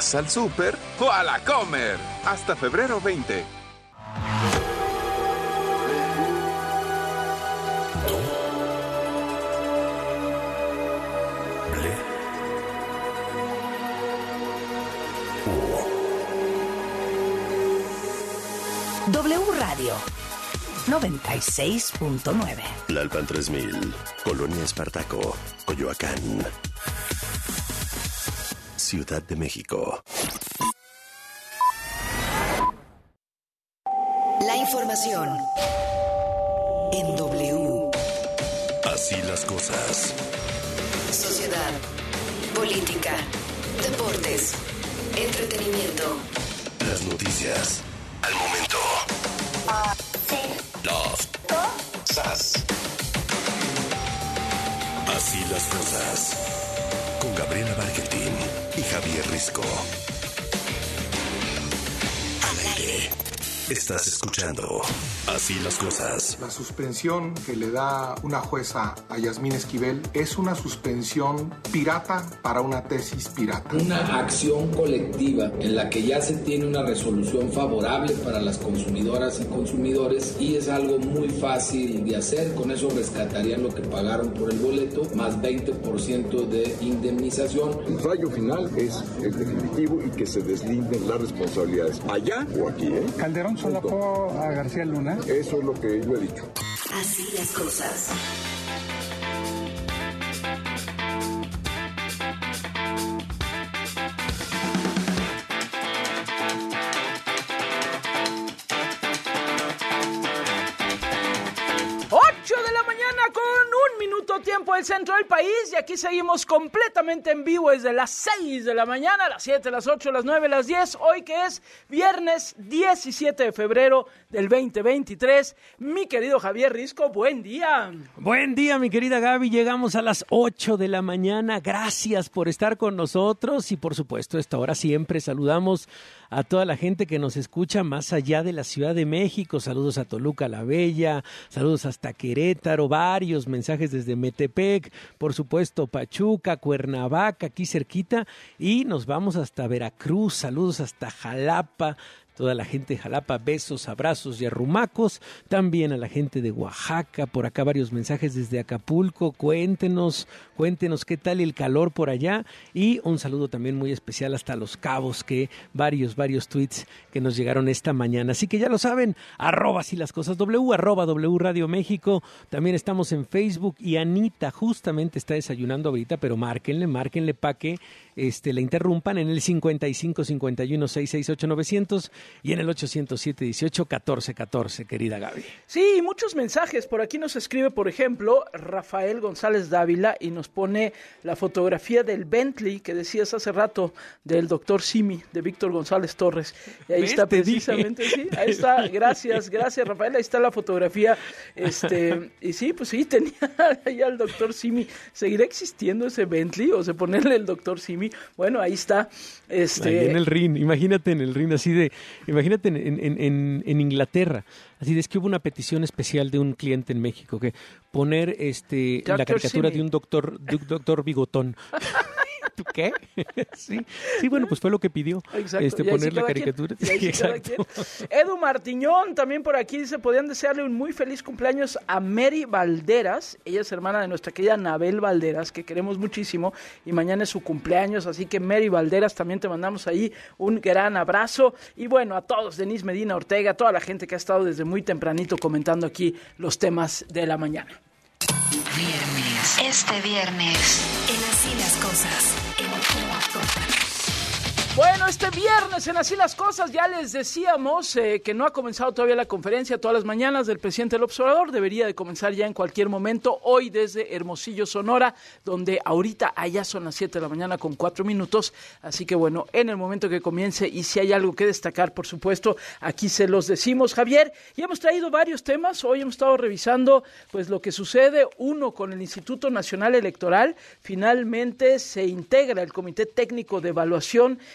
¿Vas al súper o a la Comer? Hasta febrero 20. W Radio 96.9. Tlalpan 3000, Colonia Espartaco, Coyoacán, Ciudad de México. La información en W. Así las cosas. Sociedad, política, deportes, entretenimiento. Las noticias al momento. Las cosas. Así las cosas. Con Gabriela Barquetín y Javier Risco. Al aire. Estás escuchando Así las cosas. La suspensión que le da una jueza a Yasmín Esquivel es una suspensión pirata para una tesis pirata. Una acción colectiva en la que ya se tiene una resolución favorable para las consumidoras y consumidores y es algo muy fácil de hacer. Con eso rescatarían lo que pagaron por el boleto, más 20% de indemnización. El fallo final es el definitivo y que se deslinden las responsabilidades allá o aquí. Calderón solapó a García Luna. Eso es lo que yo he dicho. Así las cosas. Tiempo del centro del país y aquí seguimos completamente en vivo desde las 6 de la mañana, las 7, las 8, las 9, las 10, hoy que es viernes 17 de febrero del 2023. Mi querido Javier Risco, buen día. Buen día, mi querida Gaby, llegamos a las 8 de la mañana, gracias por estar con nosotros y por supuesto a esta hora siempre saludamos a toda la gente que nos escucha más allá de la Ciudad de México. Saludos a Toluca la Bella, saludos hasta Querétaro, varios mensajes desde Metepec, por supuesto Pachuca, Cuernavaca, aquí cerquita, y nos vamos hasta Veracruz, saludos hasta Jalapa. Toda la gente de Jalapa, besos, abrazos y arrumacos. También a la gente de Oaxaca, por acá varios mensajes desde Acapulco. Cuéntenos qué tal el calor por allá. Y un saludo también muy especial hasta Los Cabos, que varios tweets que nos llegaron esta mañana. Así que ya lo saben, @así las cosas W, @W Radio México. También estamos en Facebook y Anita justamente está desayunando ahorita, pero márquenle para que la interrumpan en el 55 51 668 900 y en el 807 18 14 14, querida Gaby. Sí, muchos mensajes. Por aquí nos escribe, por ejemplo, Rafael González Dávila y nos pone la fotografía del Bentley que decías hace rato del doctor Simi, de Víctor González Torres. Y ahí está precisamente, sí, ahí está. Gracias Rafael, ahí está la fotografía. Y sí, pues sí, tenía ahí al doctor Simi. ¿Seguirá existiendo ese Bentley o se ponerle el doctor Simi? Bueno, ahí está. Ahí en el RIN, imagínate en el RIN así de, imagínate en Inglaterra, así de, es que hubo una petición especial de un cliente en México que poner la caricatura Simi de un doctor bigotón. ¿Tú qué? Sí, bueno, pues fue lo que pidió. Exacto. Poner la caricatura. Sí, exacto. Edu Martiñón también por aquí dice, podrían desearle un muy feliz cumpleaños a Mary Valderas. Ella es hermana de nuestra querida Anabel Valderas, que queremos muchísimo, y mañana es su cumpleaños, así que Mary Valderas, también te mandamos ahí un gran abrazo. Y bueno, a todos, Denise Medina Ortega, toda la gente que ha estado desde muy tempranito comentando aquí los temas de la mañana. Este viernes, en Así las Cosas, Bueno, este viernes en Así las Cosas ya les decíamos que no ha comenzado todavía la conferencia todas las mañanas del presidente López Obrador. Debería de comenzar ya en cualquier momento, hoy desde Hermosillo, Sonora, donde ahorita allá son las 7 de la mañana con 4 minutos. Así que bueno, en el momento que comience y si hay algo que destacar, por supuesto, aquí se los decimos, Javier. Y hemos traído varios temas. Hoy hemos estado revisando pues lo que sucede, uno con el Instituto Nacional Electoral. Finalmente se integra el Comité Técnico de Evaluación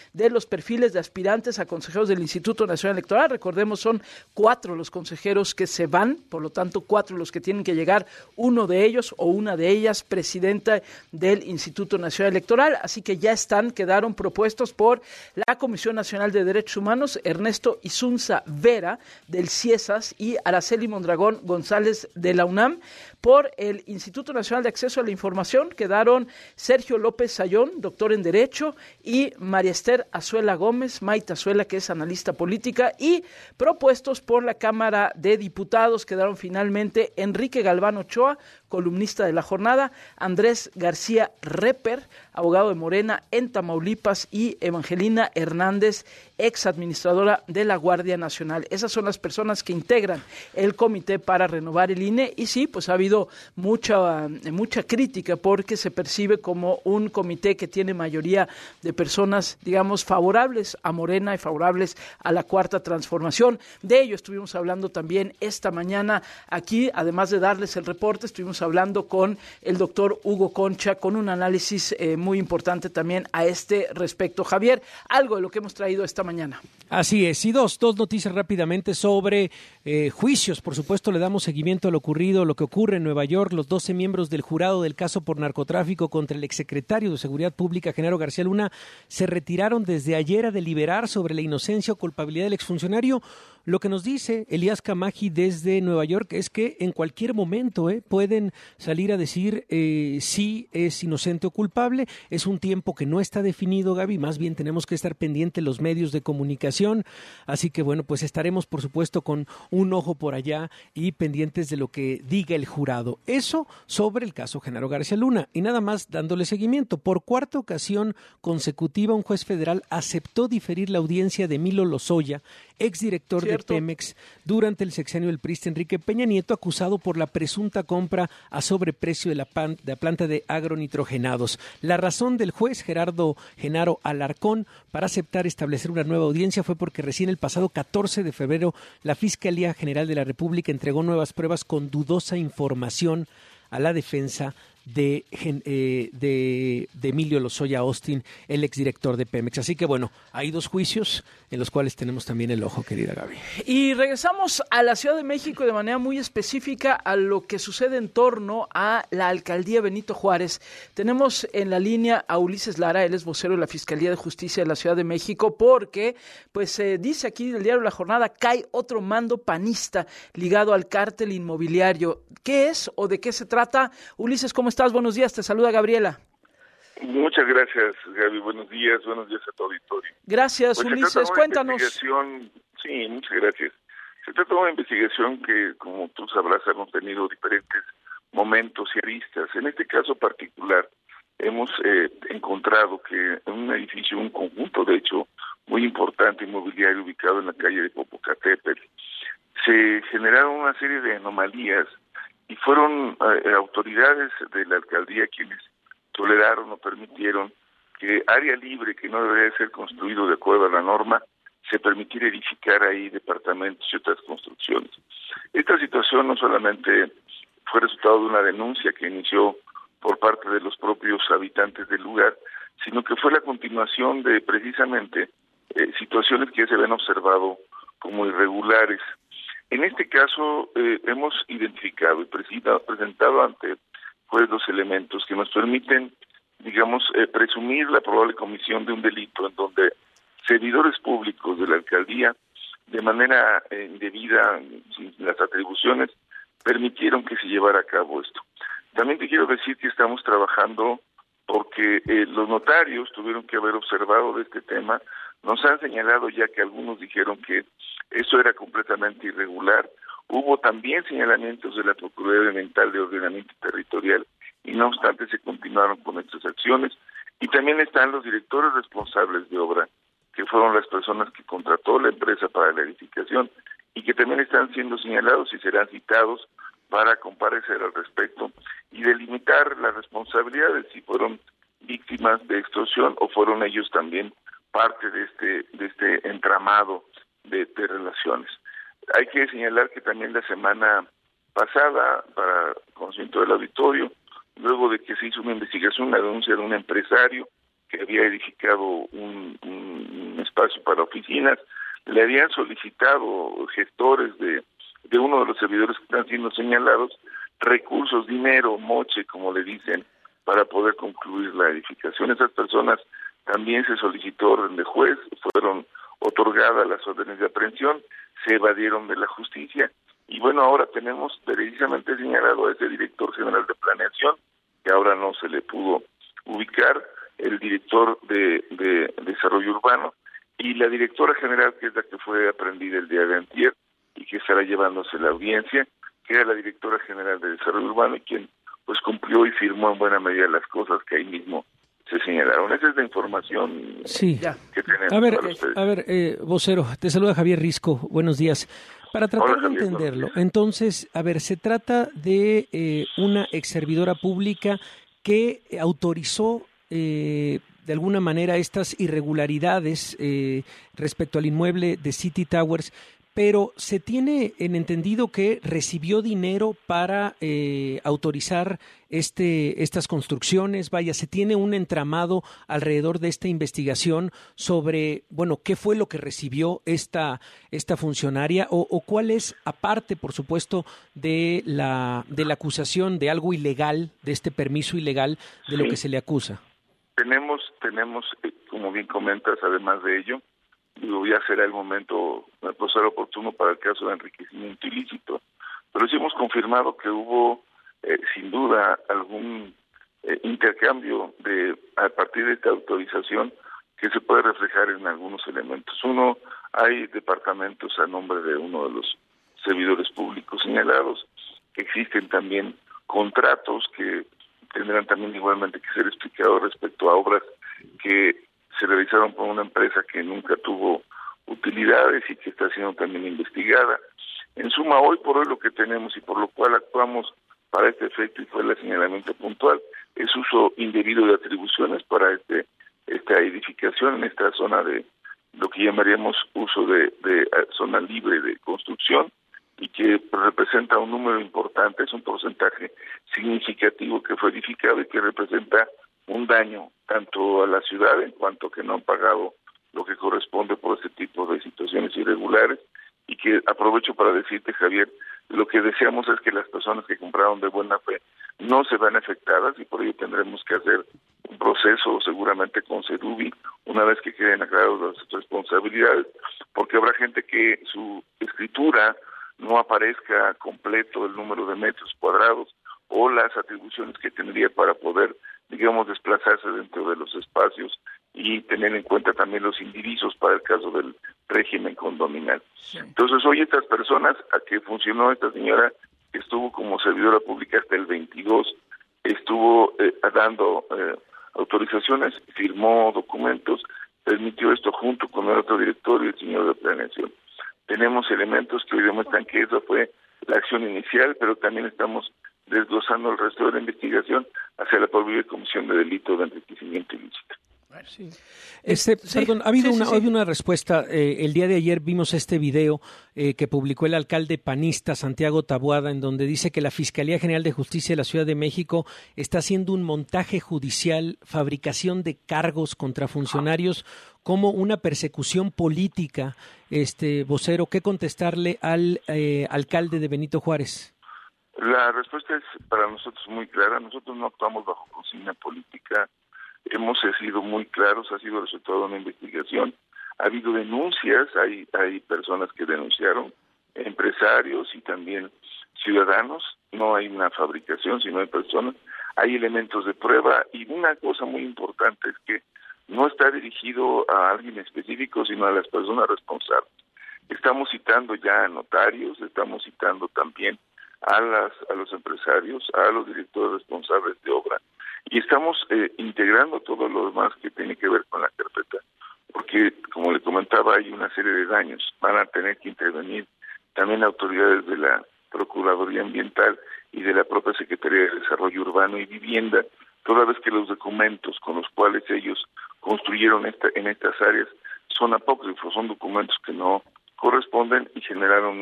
de los perfiles de aspirantes a consejeros del Instituto Nacional Electoral. Recordemos, son 4 los consejeros que se van, por lo tanto 4 los que tienen que llegar, uno de ellos o una de ellas presidenta del Instituto Nacional Electoral, así que ya quedaron propuestos por la Comisión Nacional de Derechos Humanos, Ernesto Isunza Vera del CIESAS y Araceli Mondragón González de la UNAM. Por el Instituto Nacional de Acceso a la Información quedaron Sergio López Sayón, doctor en Derecho, y María Esther Azuela Gómez, Maite Azuela, que es analista política, y propuestos por la Cámara de Diputados quedaron finalmente Enrique Galván Ochoa, columnista de La Jornada, Andrés García Reper, abogado de Morena en Tamaulipas, y Evangelina Hernández, ex administradora de la Guardia Nacional. Esas son las personas que integran el comité para renovar el INE, y sí, pues ha habido mucha crítica porque se percibe como un comité que tiene mayoría de personas, digamos, favorables a Morena y favorables a la Cuarta Transformación. De ello estuvimos hablando también esta mañana aquí, además de darles el reporte, estuvimos hablando con el doctor Hugo Concha, con un análisis muy importante también a este respecto. Javier, algo de lo que hemos traído esta mañana. Así es, y dos noticias rápidamente sobre juicios. Por supuesto, le damos seguimiento a lo que ocurre en Nueva York. Los 12 miembros del jurado del caso por narcotráfico contra el exsecretario de Seguridad Pública, Genaro García Luna, se retiraron desde ayer a deliberar sobre la inocencia o culpabilidad del exfuncionario. Lo que nos dice Elías Camaji desde Nueva York es que en cualquier momento pueden salir a decir si es inocente o culpable. Es un tiempo que no está definido, Gaby, más bien tenemos que estar pendientes los medios de comunicación. Así que bueno, pues estaremos por supuesto con un ojo por allá y pendientes de lo que diga el jurado. Eso sobre el caso Genaro García Luna. Y nada más dándole seguimiento. Por 4ª ocasión consecutiva, un juez federal aceptó diferir la audiencia de Emilio Lozoya, exdirector de Pemex, durante el sexenio del priista Enrique Peña Nieto, acusado por la presunta compra a sobreprecio de la planta de agronitrogenados. La razón del juez Genaro Alarcón para aceptar establecer una nueva audiencia fue porque recién el pasado 14 de febrero la Fiscalía General de la República entregó nuevas pruebas con dudosa información a la defensa de Emilio Lozoya Austin, el exdirector de Pemex. Así que bueno, hay 2 juicios en los cuales tenemos también el ojo, querida Gaby. Y regresamos a la Ciudad de México de manera muy específica a lo que sucede en torno a la alcaldía Benito Juárez. Tenemos en la línea a Ulises Lara, él es vocero de la Fiscalía de Justicia de la Ciudad de México, porque pues dice aquí del diario La Jornada, cae otro mando panista ligado al cártel inmobiliario. ¿Qué es o de qué se trata? Ulises, ¿cómo estás? Buenos días, te saluda Gabriela. Muchas gracias, Gaby. Buenos días a tu auditorio. Gracias, pues Ulises, cuéntanos. Sí, muchas gracias. Se trata de una investigación que, como tú sabrás, hemos tenido diferentes momentos y aristas. En este caso particular, hemos encontrado que en un edificio, un conjunto, de hecho, muy importante inmobiliario ubicado en la calle de Popocatépetl, se generaron una serie de anomalías y fueron autoridades de la alcaldía quienes toleraron o permitieron que área libre que no debería ser construido de acuerdo a la norma, se permitiera edificar ahí departamentos y otras construcciones. Esta situación no solamente fue resultado de una denuncia que inició por parte de los propios habitantes del lugar, sino que fue la continuación de precisamente situaciones que ya se habían observado como irregulares. En este caso hemos identificado y presentado ante juez los elementos que nos permiten, digamos, presumir la probable comisión de un delito en donde servidores públicos de la alcaldía, de manera indebida, sin las atribuciones, permitieron que se llevara a cabo esto. También te quiero decir que estamos trabajando porque los notarios tuvieron que haber observado de este tema, nos han señalado ya que algunos dijeron que eso era completamente irregular. Hubo también señalamientos de la Procuraduría Ambiental de Ordenamiento Territorial y no obstante se continuaron con estas acciones. Y también están los directores responsables de obra, que fueron las personas que contrató la empresa para la edificación y que también están siendo señalados y serán citados para comparecer al respecto y delimitar las responsabilidades, si fueron víctimas de extorsión o fueron ellos también parte de este entramado de relaciones. Hay que señalar que también la semana pasada, para conocimiento del auditorio, luego de que se hizo una investigación, una denuncia de un empresario que había edificado un espacio para oficinas. Le habían solicitado gestores de uno de los servidores que están siendo señalados recursos, dinero, moche, como le dicen, para poder concluir la edificación. Esas personas también se solicitó orden de juez, fueron otorgadas las órdenes de aprehensión, se evadieron de la justicia y bueno, ahora tenemos precisamente señalado a ese director general de planeación, que ahora no se le pudo ubicar, el director de desarrollo urbano y la directora general, que es la que fue aprendida el día de antier y que estará llevándose la audiencia, que era la directora general de desarrollo urbano y quien pues cumplió y firmó en buena medida las cosas que ahí mismo se señalaron. Esa es la información que tenemos para ustedes. A ver, vocero, te saluda Javier Risco, buenos días. Para tratar de entenderlo, entonces, a ver, se trata de una exservidora pública que autorizó de alguna manera estas irregularidades respecto al inmueble de City Towers, pero se tiene en entendido que recibió dinero para autorizar estas construcciones. Vaya, se tiene un entramado alrededor de esta investigación sobre, bueno, qué fue lo que recibió esta funcionaria o cuál es, aparte, por supuesto, de la acusación de algo ilegal, de este permiso ilegal, de lo que se le acusa. Tenemos, como bien comentas, además de ello, ya será el momento, pues, ser oportuno para el caso de enriquecimiento ilícito, pero sí hemos confirmado que hubo, sin duda, algún intercambio a partir de esta autorización que se puede reflejar en algunos elementos. Uno, hay departamentos a nombre de uno de los servidores públicos señalados, existen también contratos que tendrán también igualmente que ser explicados respecto a obras que se realizaron por una empresa que nunca tuvo utilidades y que está siendo también investigada. En suma, hoy por hoy lo que tenemos y por lo cual actuamos para este efecto y fue el señalamiento puntual es uso indebido de atribuciones para esta edificación en esta zona de lo que llamaríamos uso de zona libre de construcción y que representa un número importante, es un porcentaje significativo que fue edificado y que representa un daño tanto a la ciudad en cuanto que no han pagado lo que corresponde por este tipo de situaciones irregulares y que aprovecho para decirte, Javier, lo que deseamos es que las personas que compraron de buena fe no se vean afectadas y por ello tendremos que hacer un proceso seguramente con Sedubi una vez que queden aclaradas las responsabilidades, porque habrá gente que su escritura no aparezca completo el número de metros cuadrados o las atribuciones que tendría para poder, digamos, desplazarse dentro de los espacios y tener en cuenta también los indivisos para el caso del régimen condominal. Sí. Entonces, hoy estas personas, a que funcionó esta señora, que estuvo como servidora pública hasta el 22, estuvo dando autorizaciones, firmó documentos, permitió esto junto con el otro director y el señor de planeación. Tenemos elementos que hoy demuestran que esa fue la acción inicial, pero también estamos desglosando el resto de la investigación hacia la posible comisión de delito de enriquecimiento ilícito. Sí. Perdón, ha habido una respuesta. El día de ayer vimos este video que publicó el alcalde panista Santiago Taboada, en donde dice que la Fiscalía General de Justicia de la Ciudad de México está haciendo un montaje judicial, fabricación de cargos contra funcionarios como una persecución política. Vocero, ¿qué contestarle al alcalde de Benito Juárez? La respuesta es para nosotros muy clara. Nosotros no actuamos bajo consigna política. Hemos sido muy claros, ha sido resultado de una investigación. Ha habido denuncias, hay personas que denunciaron, empresarios y también ciudadanos. No hay una fabricación, sino hay personas. Hay elementos de prueba y una cosa muy importante es que no está dirigido a alguien específico, sino a las personas responsables. Estamos citando ya a notarios, estamos citando también a los empresarios, a los directores responsables de obra, y estamos integrando todo lo demás que tiene que ver con la carpeta, porque, como le comentaba, hay una serie de daños. Van a tener que intervenir también autoridades de la Procuraduría Ambiental y de la propia Secretaría de Desarrollo Urbano y Vivienda, toda vez que los documentos con los cuales ellos construyeron en estas áreas son apócrifos, son documentos que no corresponden y generaron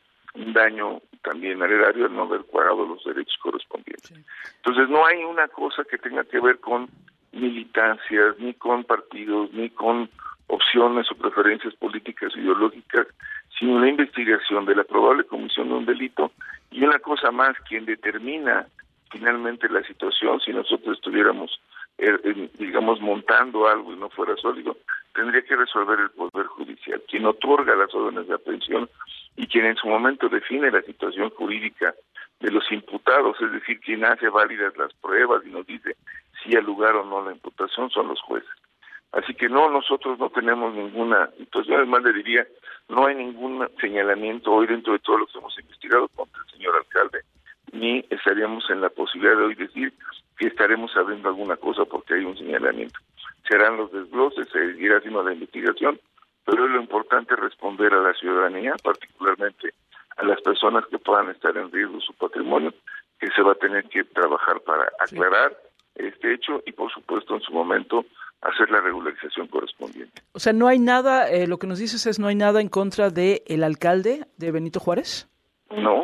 un daño también al erario al no haber pagado los derechos correspondientes. Sí. Entonces no hay una cosa que tenga que ver con militancias, ni con partidos, ni con opciones o preferencias políticas ideológicas, sino una investigación de la probable comisión de un delito. Y una cosa más, quien determina finalmente la situación, si nosotros estuviéramos, digamos, montando algo y no fuera sólido, tendría que resolver el Poder Judicial, quien otorga las órdenes de aprehensión y quien en su momento define la situación jurídica de los imputados, es decir, quien hace válidas las pruebas y nos dice si hay lugar o no la imputación, son los jueces. Así que no, nosotros no tenemos ninguna situación, además le diría, no hay ningún señalamiento hoy dentro de todo lo que hemos investigado contra el señor alcalde, ni estaríamos en la posibilidad de hoy decir que estaremos sabiendo alguna cosa porque hay un señalamiento. Serán los desgloses, se seguirá haciendo la investigación, pero lo importante es responder a la ciudadanía, particularmente a las personas que puedan estar en riesgo su patrimonio, que se va a tener que trabajar para aclarar este hecho y, por supuesto, en su momento hacer la regularización correspondiente. O sea, no hay nada, lo que nos dices es no hay nada en contra de el alcalde de Benito Juárez. No,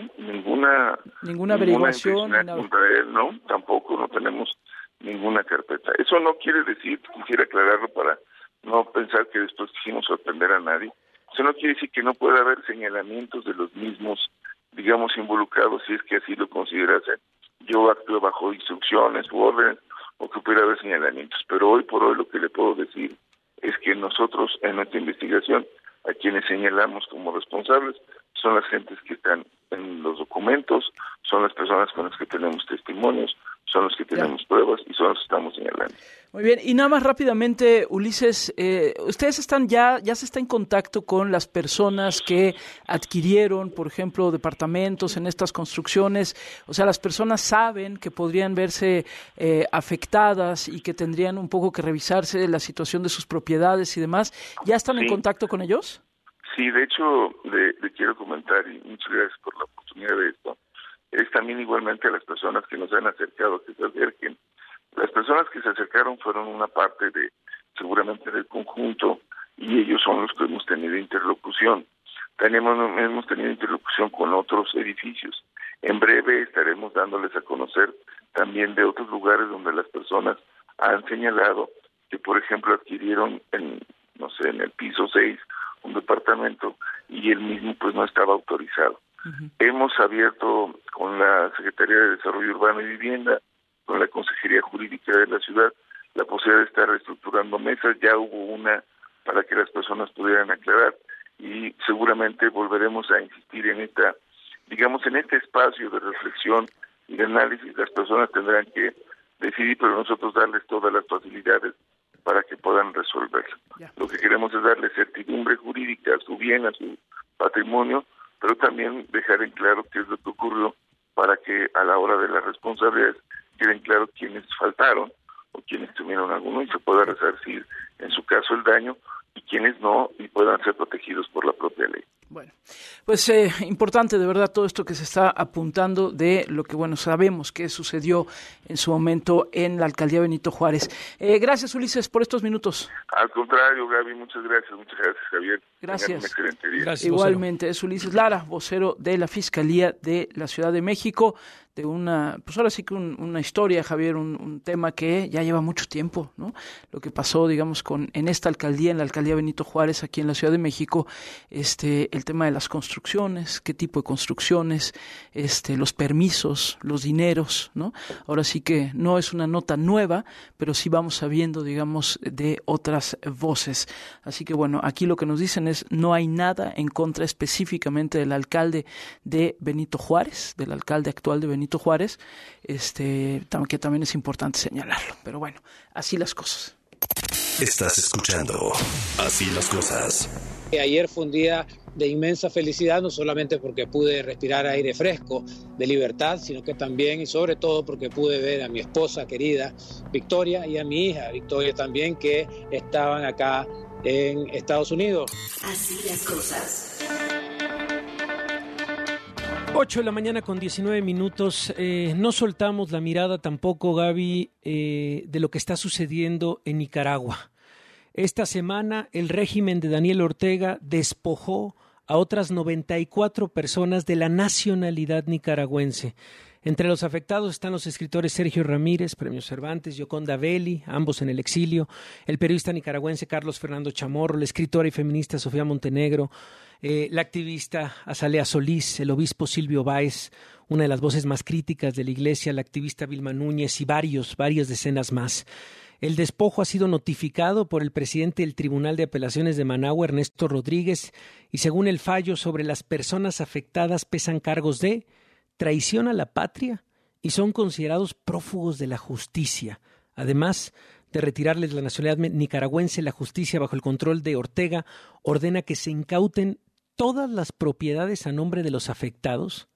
ninguna averiguación contra él, no, tampoco, no tenemos ninguna carpeta. Eso no quiere decir, quisiera aclararlo para no pensar que después quisimos sorprender a nadie. Eso no quiere decir que no pueda haber señalamientos de los mismos, digamos, involucrados, si es que así lo considerasen. Yo actúo bajo instrucciones u órdenes, o que pudiera haber señalamientos. Pero hoy por hoy lo que le puedo decir es que nosotros en nuestra investigación, a quienes señalamos como responsables, son las gentes que están en los documentos, son las personas con las que tenemos testimonios, son los que tenemos pruebas y son los que estamos señalando. Muy bien, y nada más rápidamente, Ulises, ustedes están ya se está en contacto con las personas que adquirieron, por ejemplo, departamentos en estas construcciones, o sea, las personas saben que podrían verse afectadas y que tendrían un poco que revisarse la situación de sus propiedades y demás. ¿Ya están en contacto con ellos? Sí, de hecho, le quiero comentar, y muchas gracias por la oportunidad de esto, es también igualmente a las personas que nos han acercado, que se acerquen. Las personas que se acercaron fueron una parte de, seguramente, del conjunto, y ellos son los que hemos tenido interlocución. Hemos tenido interlocución con otros edificios. En breve estaremos dándoles a conocer también de otros lugares donde las personas han señalado que, por ejemplo, adquirieron en el piso 6 un departamento y el mismo pues no estaba autorizado. Uh-huh. Hemos abierto con la Secretaría de Desarrollo Urbano y Vivienda, con la Consejería Jurídica de la ciudad, la posibilidad de estar reestructurando mesas. Ya hubo una para que las personas pudieran aclarar y seguramente volveremos a insistir en en este espacio de reflexión y de análisis. Las personas tendrán que decidir, pero nosotros darles todas las facilidades para que puedan resolverlo. Lo que queremos es darle certidumbre jurídica a su bien, a su patrimonio, pero también dejar en claro qué es lo que ocurrió para que a la hora de las responsabilidades queden claro quiénes faltaron o quienes tuvieron alguno y se pueda resarcir, en su caso, el daño, y quienes no, y puedan ser protegidos por la propia ley. Bueno, pues importante de verdad todo esto que se está apuntando de lo que, sabemos que sucedió en su momento en la alcaldía Benito Juárez. Gracias, Ulises, por estos minutos. Al contrario, Gaby, muchas gracias, Javier. Gracias. Tengan un excelente día. Gracias, igualmente, es Ulises Lara, vocero de la Fiscalía de la Ciudad de México, de ahora sí que una historia, Javier, un tema que ya lleva mucho tiempo, ¿no? Lo que pasó, digamos, en esta alcaldía, en la alcaldía Benito Juárez, aquí en la Ciudad de México, el tema de las construcciones, qué tipo de construcciones, los permisos, los dineros, ¿no? Ahora sí que no es una nota nueva, pero sí vamos sabiendo, digamos, de otras voces. Así que aquí lo que nos dicen es no hay nada en contra específicamente del alcalde de Benito Juárez, del alcalde actual de Benito Juárez, que también es importante señalarlo. Pero así las cosas. Estás escuchando Así las cosas. Ayer fue un día de inmensa felicidad, no solamente porque pude respirar aire fresco de libertad, sino que también y sobre todo porque pude ver a mi esposa querida Victoria y a mi hija Victoria también, que estaban acá en Estados Unidos. Así las cosas. 8 de la mañana con 19 minutos. No soltamos la mirada tampoco, Gaby, de lo que está sucediendo en Nicaragua. Esta semana el régimen de Daniel Ortega despojó a otras 94 personas de la nacionalidad nicaragüense. Entre los afectados están los escritores Sergio Ramírez, Premio Cervantes, Gioconda Belli, ambos en el exilio, el periodista nicaragüense Carlos Fernando Chamorro, la escritora y feminista Sofía Montenegro, la activista Azalea Solís, el obispo Silvio Báez, una de las voces más críticas de la Iglesia, la activista Vilma Núñez y varias decenas más. El despojo ha sido notificado por el presidente del Tribunal de Apelaciones de Managua, Ernesto Rodríguez, y según el fallo sobre las personas afectadas pesan cargos de traición a la patria y son considerados prófugos de la justicia. Además de retirarles la nacionalidad nicaragüense, la justicia, bajo el control de Ortega, ordena que se incauten todas las propiedades a nombre de los afectados.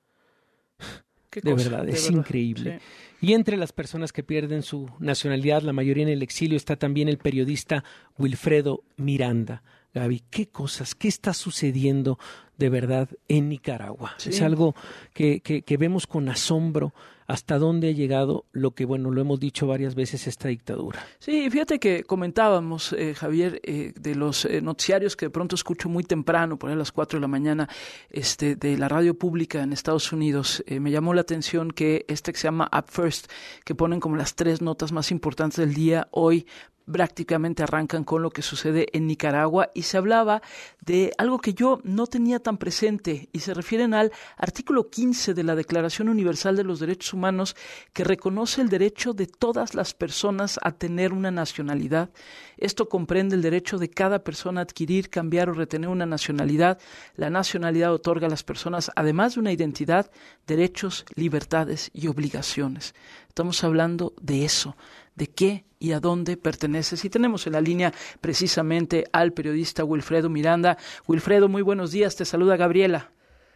De verdad, es increíble. Sí. Y entre las personas que pierden su nacionalidad, la mayoría en el exilio, está también el periodista Wilfredo Miranda. Gaby, ¿qué cosas, qué está sucediendo de verdad en Nicaragua? Sí. Es algo que vemos con asombro hasta dónde ha llegado lo que, bueno, lo hemos dicho varias veces, esta dictadura. Sí, fíjate que comentábamos, Javier, de los noticiarios que de pronto escucho muy temprano, por ahí a las 4 de la mañana, de la radio pública en Estados Unidos. Me llamó la atención que que se llama Up First, que ponen como las 3 notas más importantes del día hoy, prácticamente arrancan con lo que sucede en Nicaragua, y se hablaba de algo que yo no tenía tan presente, y se refieren al artículo 15 de la Declaración Universal de los Derechos Humanos, que reconoce el derecho de todas las personas a tener una nacionalidad. Esto comprende el derecho de cada persona a adquirir, cambiar o retener una nacionalidad. La nacionalidad otorga a las personas, además de una identidad, derechos, libertades y obligaciones. Estamos hablando de eso, de qué y a dónde perteneces. Y tenemos en la línea precisamente al periodista Wilfredo Miranda. Wilfredo, muy buenos días, te saluda Gabriela.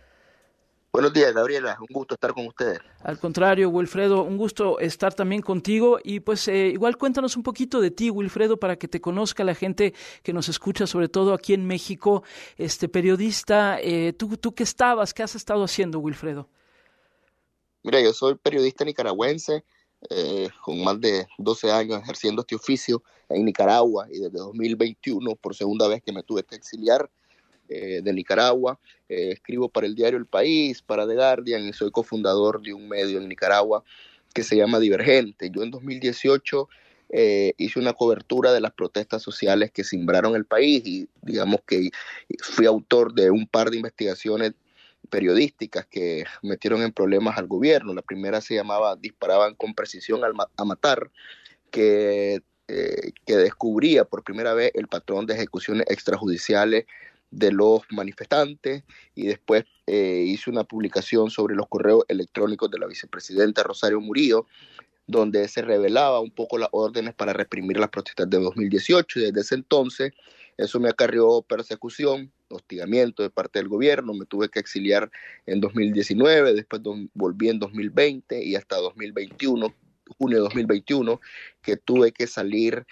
Buenos días, Gabriela, un gusto estar con ustedes. Al contrario, Wilfredo, un gusto estar también contigo, y pues igual cuéntanos un poquito de ti, Wilfredo, para que te conozca la gente que nos escucha, sobre todo aquí en México. Periodista, ¿tú qué has estado haciendo, Wilfredo? Mira, yo soy periodista nicaragüense, con más de 12 años ejerciendo este oficio en Nicaragua, y desde 2021, por segunda vez que me tuve que exiliar de Nicaragua. Escribo para el diario El País, para The Guardian, y soy cofundador de un medio en Nicaragua que se llama Divergente. Yo en 2018 hice una cobertura de las protestas sociales que cimbraron el país, y digamos que fui autor de un par de investigaciones periodísticas que metieron en problemas al gobierno. La primera se llamaba Disparaban con precisión a matar, que descubría por primera vez el patrón de ejecuciones extrajudiciales de los manifestantes, y después hice una publicación sobre los correos electrónicos de la vicepresidenta Rosario Murillo, donde se revelaba un poco las órdenes para reprimir las protestas de 2018, y desde ese entonces eso me acarreó persecución, hostigamiento de parte del gobierno. Me tuve que exiliar en 2019, después volví en 2020 y hasta 2021, junio de 2021, que tuve que salir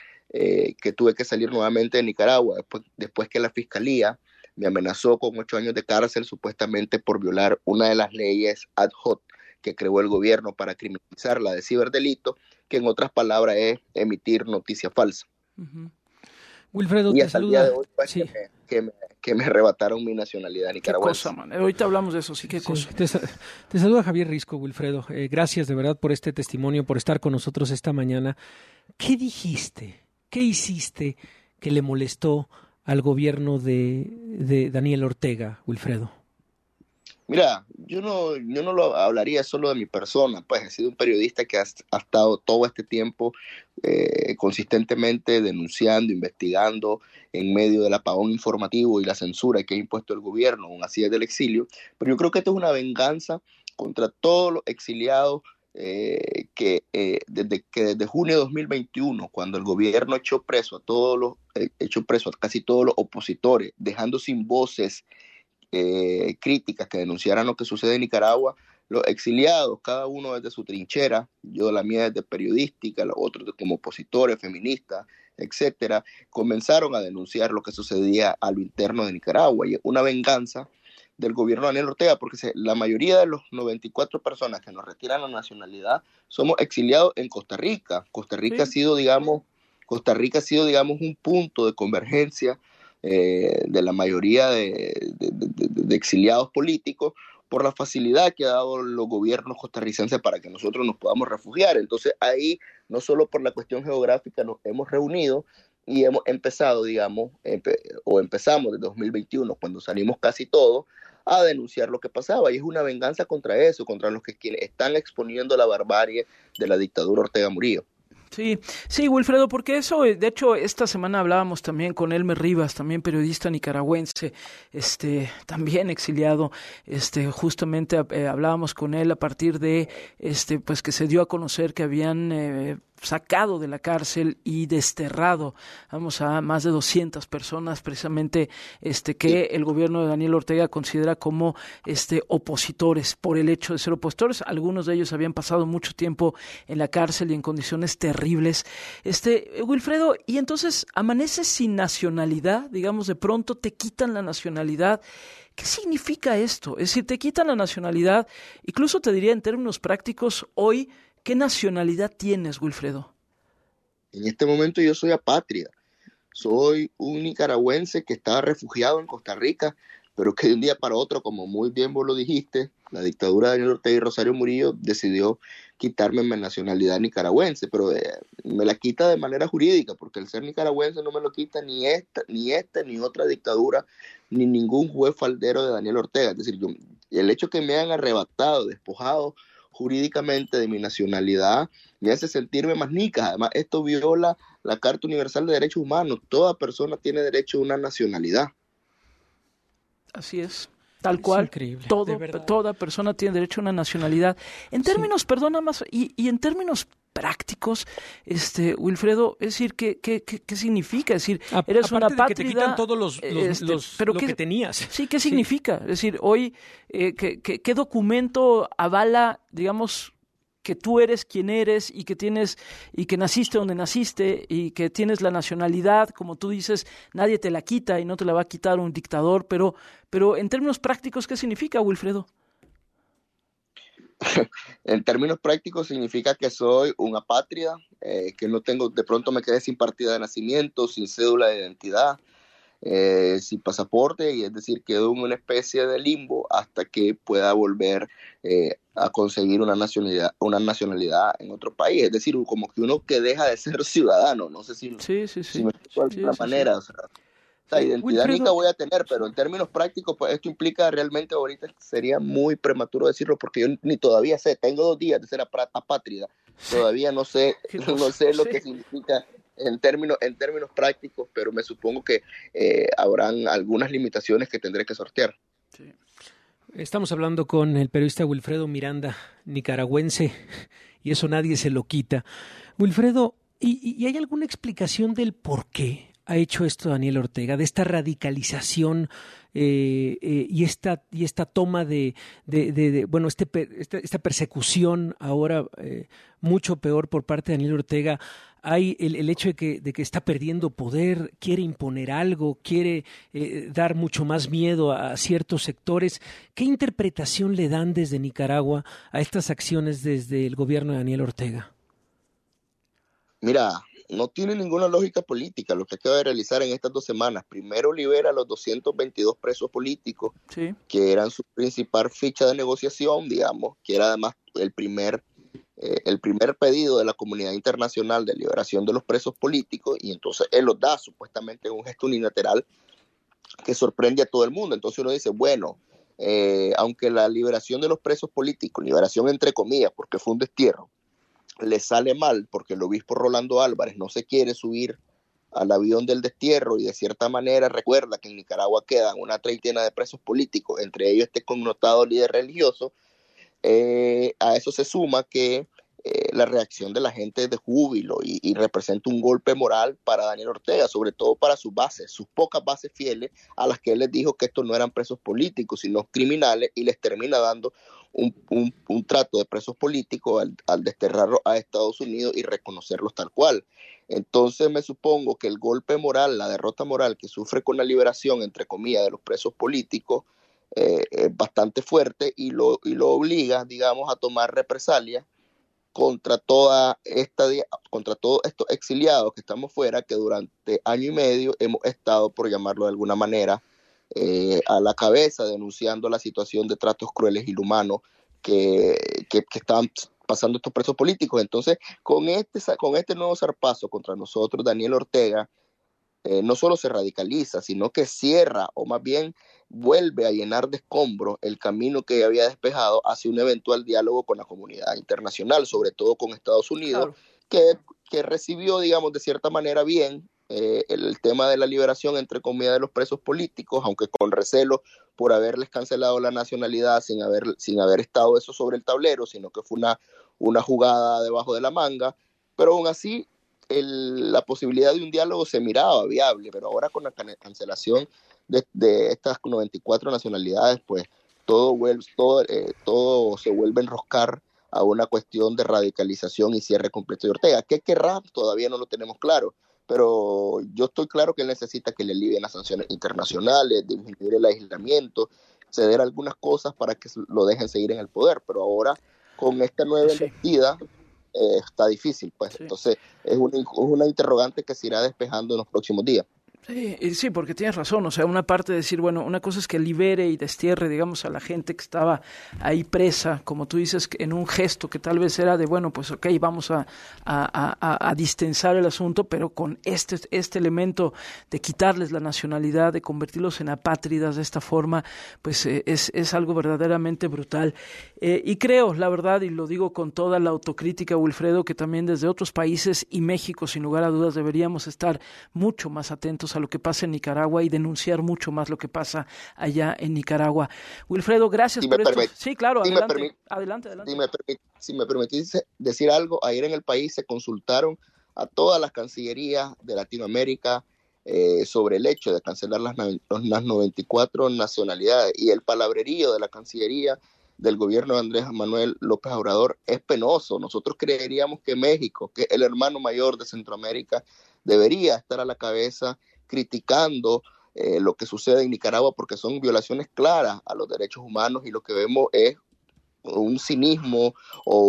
nuevamente de Nicaragua, después que la Fiscalía me amenazó con 8 años de cárcel, supuestamente por violar una de las leyes ad hoc que creó el gobierno para criminalizar la de ciberdelito, que en otras palabras es emitir noticia falsa. Uh-huh. Wilfredo, y hasta el día de hoy, pues, sí, que me arrebataron mi nacionalidad nicaragüense. Qué cosa, man. Ahorita hablamos de eso, sí, qué cosa. Te saluda Javier Risco, Wilfredo. Gracias de verdad por este testimonio, por estar con nosotros esta mañana. ¿Qué dijiste? ¿Qué hiciste que le molestó al gobierno de Daniel Ortega, Wilfredo? Mira, yo no lo hablaría solo de mi persona, pues he sido un periodista que ha estado todo este tiempo consistentemente denunciando, investigando en medio del apagón informativo y la censura que ha impuesto el gobierno, aún así desde el exilio. Pero yo creo que esto es una venganza contra todos los exiliados que desde junio de 2021, cuando el gobierno echó preso a casi todos los opositores, dejando sin voces críticas que denunciaran lo que sucede en Nicaragua, los exiliados, cada uno desde su trinchera, yo la mía desde periodística, los otros como opositores, feministas, etcétera, comenzaron a denunciar lo que sucedía a lo interno de Nicaragua, y una venganza del gobierno de Daniel Ortega, porque la mayoría de los 94 personas que nos retiran la nacionalidad somos exiliados en Costa Rica. Costa Rica ha sido, digamos, un punto de convergencia de la mayoría de exiliados políticos, por la facilidad que ha dado los gobiernos costarricenses para que nosotros nos podamos refugiar. Entonces ahí, no solo por la cuestión geográfica, nos hemos reunido y hemos empezado, digamos, empezamos desde 2021, cuando salimos casi todos, a denunciar lo que pasaba. Y es una venganza contra eso, contra los que quienes están exponiendo la barbarie de la dictadura Ortega Murillo. Sí, sí, Wilfredo, porque eso, de hecho, esta semana hablábamos también con Elmer Rivas, también periodista nicaragüense, también exiliado, justamente hablábamos con él a partir de, pues que se dio a conocer que habían sacado de la cárcel y desterrado, vamos, a más de 200 personas, precisamente, que el gobierno de Daniel Ortega considera como, opositores, por el hecho de ser opositores. Algunos de ellos habían pasado mucho tiempo en la cárcel y en condiciones terribles. Wilfredo, y entonces amaneces sin nacionalidad, digamos, de pronto te quitan la nacionalidad. ¿Qué significa esto? Es decir, te quitan la nacionalidad, incluso te diría en términos prácticos, hoy, ¿qué nacionalidad tienes, Wilfredo? En este momento yo soy apátrida. Soy un nicaragüense que estaba refugiado en Costa Rica, pero que de un día para otro, como muy bien vos lo dijiste, la dictadura de Daniel Ortega y Rosario Murillo decidió quitarme mi nacionalidad nicaragüense, pero me la quita de manera jurídica, porque el ser nicaragüense no me lo quita ni esta, ni otra dictadura, ni ningún juez faldero de Daniel Ortega. Es decir, el hecho que me hayan arrebatado, despojado jurídicamente de mi nacionalidad, me hace sentirme más nica. Además, esto viola la Carta Universal de Derechos Humanos. Toda persona tiene derecho a una nacionalidad. Así es. Tal cual, increíble, toda persona tiene derecho a una nacionalidad. En términos, perdona más, y en términos prácticos, Wilfredo, es decir, ¿qué significa? Es decir, eres una apátrida. Que te quitan todos lo que tenías. Sí, ¿qué significa? Es decir, hoy, ¿qué documento avala, digamos, que tú eres quien eres y que naciste donde naciste y que tienes la nacionalidad, como tú dices, nadie te la quita y no te la va a quitar un dictador, pero en términos prácticos, ¿qué significa, Wilfredo? En términos prácticos significa que soy un apátrida, que no tengo, de pronto me quedé sin partida de nacimiento, sin cédula de identidad, sin pasaporte, y es decir, quedo en una especie de limbo hasta que pueda volver a conseguir una nacionalidad en otro país. Es decir, como que uno que deja de ser ciudadano, no sé si me explico de alguna manera. O sea, la identidad nica voy a tener, pero en términos prácticos, pues esto implica realmente, ahorita sería muy prematuro decirlo, porque yo ni todavía sé, tengo 2 días de ser apátrida, todavía no sé lo que significa en términos prácticos, pero me supongo que habrán algunas limitaciones que tendré que sortear. Sí. Estamos hablando con el periodista Wilfredo Miranda, nicaragüense, y eso nadie se lo quita. Wilfredo, ¿y hay alguna explicación del por qué ha hecho esto Daniel Ortega, de esta radicalización y esta toma esta persecución ahora mucho peor por parte de Daniel Ortega? Hay el hecho de que está perdiendo poder, quiere imponer algo, quiere dar mucho más miedo a ciertos sectores. ¿Qué interpretación le dan desde Nicaragua a estas acciones desde el gobierno de Daniel Ortega? Mira, no tiene ninguna lógica política lo que acaba de realizar en estas 2 semanas. Primero libera a los 222 presos políticos, que eran su principal ficha de negociación, digamos, que era además el primer pedido de la comunidad internacional de liberación de los presos políticos, y entonces él los da supuestamente en un gesto unilateral que sorprende a todo el mundo. Entonces uno dice, bueno, aunque la liberación de los presos políticos, liberación entre comillas, porque fue un destierro, le sale mal porque el obispo Rolando Álvarez no se quiere subir al avión del destierro y de cierta manera recuerda que en Nicaragua quedan una 30 de presos políticos, entre ellos este connotado líder religioso, a eso se suma que la reacción de la gente es de júbilo y representa un golpe moral para Daniel Ortega, sobre todo para sus bases, sus pocas bases fieles, a las que él les dijo que estos no eran presos políticos, sino criminales, y les termina dando un trato de presos políticos al desterrarlos a Estados Unidos y reconocerlos tal cual. Entonces me supongo que el golpe moral, la derrota moral que sufre con la liberación, entre comillas, de los presos políticos, es bastante fuerte y lo obliga, digamos, a tomar represalias contra todos estos exiliados que estamos fuera, que durante 1 año y medio hemos estado, por llamarlo de alguna manera, a la cabeza denunciando la situación de tratos crueles y inhumanos que estaban pasando estos presos políticos. Entonces, con este nuevo zarpazo contra nosotros, Daniel Ortega no solo se radicaliza, sino que cierra, o más bien vuelve a llenar de escombros el camino que había despejado hacia un eventual diálogo con la comunidad internacional, sobre todo con Estados Unidos, claro, que recibió, digamos, de cierta manera bien el tema de la liberación, entre comillas, de los presos políticos, aunque con recelo por haberles cancelado la nacionalidad sin haber estado eso sobre el tablero, sino que fue una jugada debajo de la manga, pero aún así la posibilidad de un diálogo se miraba viable, pero ahora con la cancelación de estas 94 nacionalidades, pues todo se vuelve a enroscar a una cuestión de radicalización y cierre completo de Ortega. ¿Qué querrá? Todavía no lo tenemos claro, pero yo estoy claro que él necesita que le alivien las sanciones internacionales, disminuir el aislamiento, ceder algunas cosas para que lo dejen seguir en el poder, pero ahora con esta nueva investida está difícil, pues. Sí. Entonces es una interrogante que se irá despejando en los próximos días. Sí, porque tienes razón, o sea, una parte de decir, bueno, una cosa es que libere y destierre, digamos, a la gente que estaba ahí presa, como tú dices, en un gesto que tal vez era de, bueno, pues ok, vamos a distensar el asunto, pero con este elemento de quitarles la nacionalidad, de convertirlos en apátridas de esta forma, pues es algo verdaderamente brutal. Y creo, la verdad, y lo digo con toda la autocrítica, Wilfredo, que también desde otros países y México, sin lugar a dudas, deberíamos estar mucho más atentos a lo que pasa en Nicaragua y denunciar mucho más lo que pasa allá en Nicaragua. Wilfredo, gracias por esto. Sí, claro, adelante. Si me permitís decir algo, ayer en el país se consultaron a todas las cancillerías de Latinoamérica sobre el hecho de cancelar las 94 nacionalidades, y el palabrerío de la Cancillería del gobierno de Andrés Manuel López Obrador es penoso. Nosotros creeríamos que México, que es el hermano mayor de Centroamérica, debería estar a la cabeza criticando lo que sucede en Nicaragua, porque son violaciones claras a los derechos humanos, y lo que vemos es un cinismo o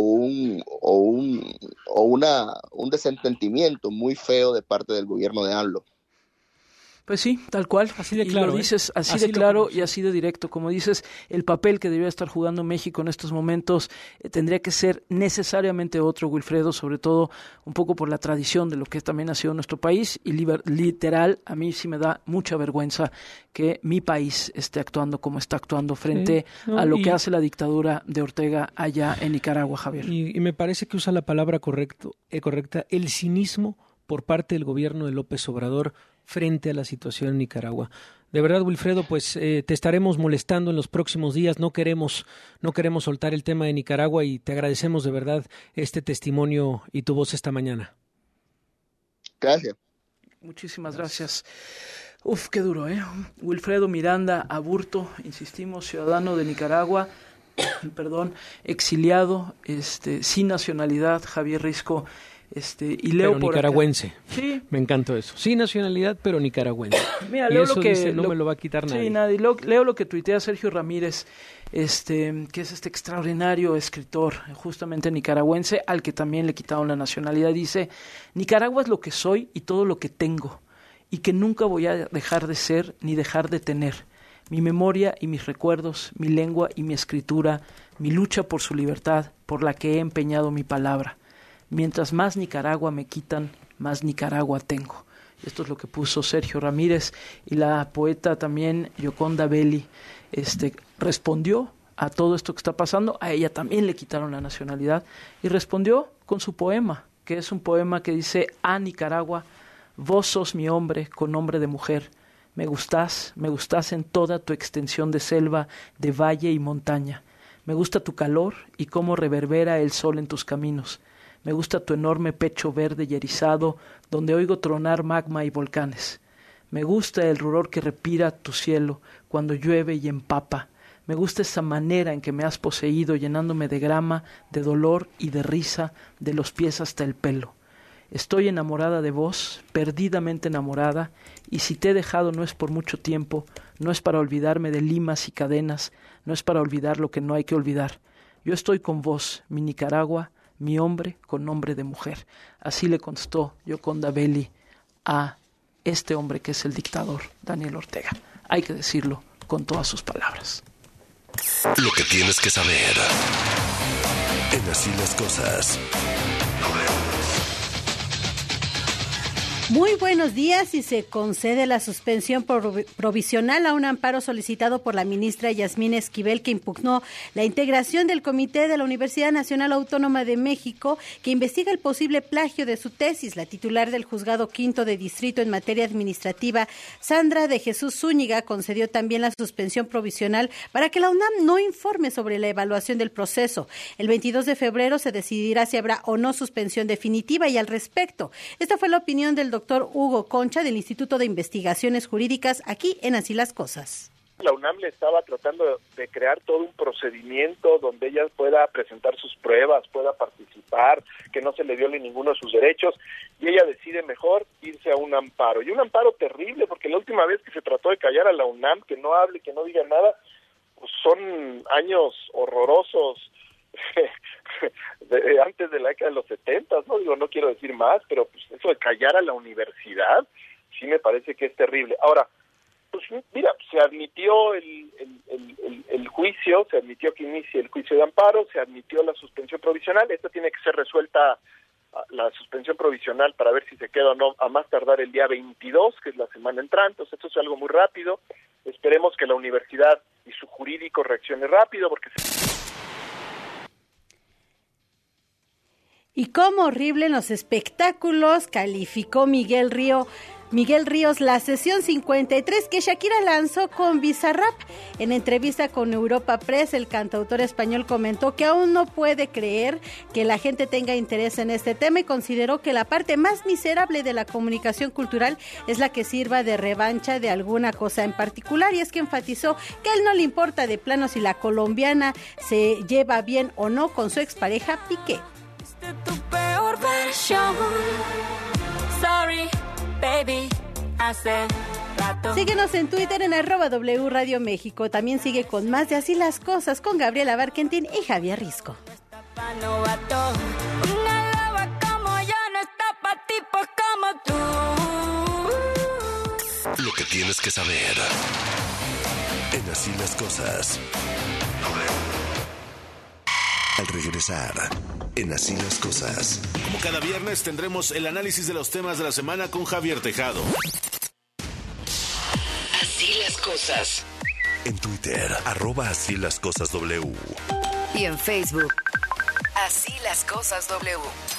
un desentendimiento muy feo de parte del gobierno de AMLO. Pues sí, tal cual, así de claro, y lo dices así de claro y así de directo. Como dices, el papel que debería estar jugando México en estos momentos tendría que ser necesariamente otro, Wilfredo, sobre todo un poco por la tradición de lo que también ha sido nuestro país, y literal, a mí sí me da mucha vergüenza que mi país esté actuando como está actuando frente a lo que hace la dictadura de Ortega allá en Nicaragua, Javier. Y me parece que usa la palabra correcta, el cinismo por parte del gobierno de López Obrador frente a la situación en Nicaragua. De verdad, Wilfredo, pues te estaremos molestando en los próximos días. No queremos soltar el tema de Nicaragua, y te agradecemos de verdad este testimonio y tu voz esta mañana. Gracias. Muchísimas gracias. Uf, qué duro, ¿eh? Wilfredo Miranda Aburto, insistimos, ciudadano de Nicaragua, exiliado, sin nacionalidad, Javier Risco. Y leo pero por nicaragüense. Acá. Sí. Me encantó eso. Sin nacionalidad, pero nicaragüense. Mira, leo lo que dice, no me lo va a quitar nadie. Sí, nadie. Leo lo que tuitea Sergio Ramírez, que es este extraordinario escritor, justamente nicaragüense, al que también le quitaron la nacionalidad. Dice: Nicaragua es lo que soy y todo lo que tengo, y que nunca voy a dejar de ser ni dejar de tener. Mi memoria y mis recuerdos, mi lengua y mi escritura, mi lucha por su libertad, por la que he empeñado mi palabra. Mientras más Nicaragua me quitan, más Nicaragua tengo. Esto es lo que puso Sergio Ramírez, y la poeta también Yoconda Belli respondió a todo esto que está pasando. A ella también le quitaron la nacionalidad, y respondió con su poema, que es un poema que dice: a Nicaragua, vos sos mi hombre con nombre de mujer. Me gustás en toda tu extensión de selva, de valle y montaña. Me gusta tu calor y cómo reverbera el sol en tus caminos. Me gusta tu enorme pecho verde y erizado, donde oigo tronar magma y volcanes. Me gusta el rubor que respira tu cielo cuando llueve y empapa. Me gusta esa manera en que me has poseído, llenándome de grama, de dolor y de risa, de los pies hasta el pelo. Estoy enamorada de vos, perdidamente enamorada, y si te he dejado no es por mucho tiempo, no es para olvidarme de limas y cadenas, no es para olvidar lo que no hay que olvidar. Yo estoy con vos, mi Nicaragua, mi hombre con nombre de mujer. Así le contestó Yoconda Belli a este hombre que es el dictador Daniel Ortega. hay que decirlo con todas sus palabras. Lo que tienes que saber en Así las Cosas. Muy buenos días, y se concede la suspensión provisional a un amparo solicitado por la ministra Yasmín Esquivel, que impugnó la integración del comité de la Universidad Nacional Autónoma de México, que investiga el posible plagio de su tesis. La titular del Juzgado Quinto de Distrito en materia administrativa, Sandra de Jesús Zúñiga, concedió también la suspensión provisional para que la UNAM no informe sobre la evaluación del proceso. El 22 de febrero se decidirá si habrá o no suspensión definitiva, y al respecto, esta fue la opinión del doctor Hugo Concha del Instituto de Investigaciones Jurídicas, aquí en Así las Cosas. La UNAM le estaba tratando de crear todo un procedimiento donde ella pueda presentar sus pruebas, pueda participar, que no se le viole ninguno de sus derechos, y ella decide mejor irse a un amparo. Y un amparo terrible, porque la última vez que se trató de callar a la UNAM, que no hable, que no diga nada, pues son años horrorosos. Antes de la década de los 70, no quiero decir más, pero pues eso de callar a la universidad sí me parece que es terrible. Ahora, pues mira, se admitió el juicio, se admitió que inicie el juicio de amparo, se admitió la suspensión provisional. Esta tiene que ser resuelta, la suspensión provisional, para ver si se queda o no, a más tardar el día 22, que es la semana entrante. Entonces esto es algo muy rápido. Esperemos que la universidad y su jurídico reaccione rápido, porque Y como horrible en los espectáculos calificó Miguel Ríos la sesión 53 que Shakira lanzó con Bizarrap. En entrevista con Europa Press, el cantautor español comentó que aún no puede creer que la gente tenga interés en este tema, y consideró que la parte más miserable de la comunicación cultural es la que sirva de revancha de alguna cosa en particular. Y es que enfatizó que a él no le importa de plano si la colombiana se lleva bien o no con su expareja Piqué. Tu peor versión. Sorry, baby, hace rato. Síguenos en Twitter en @W Radio México. También sigue con más de Así las Cosas con Gabriela Barquentín y Javier Risco. Una loba como yo no está pa' tipos como tú. Lo que tienes que saber en Así las Cosas. Al regresar, en Así las Cosas. Como cada viernes tendremos el análisis de los temas de la semana con Javier Tejado. Así las Cosas. En Twitter, @Así las Cosas W. Y en Facebook, Así las Cosas W.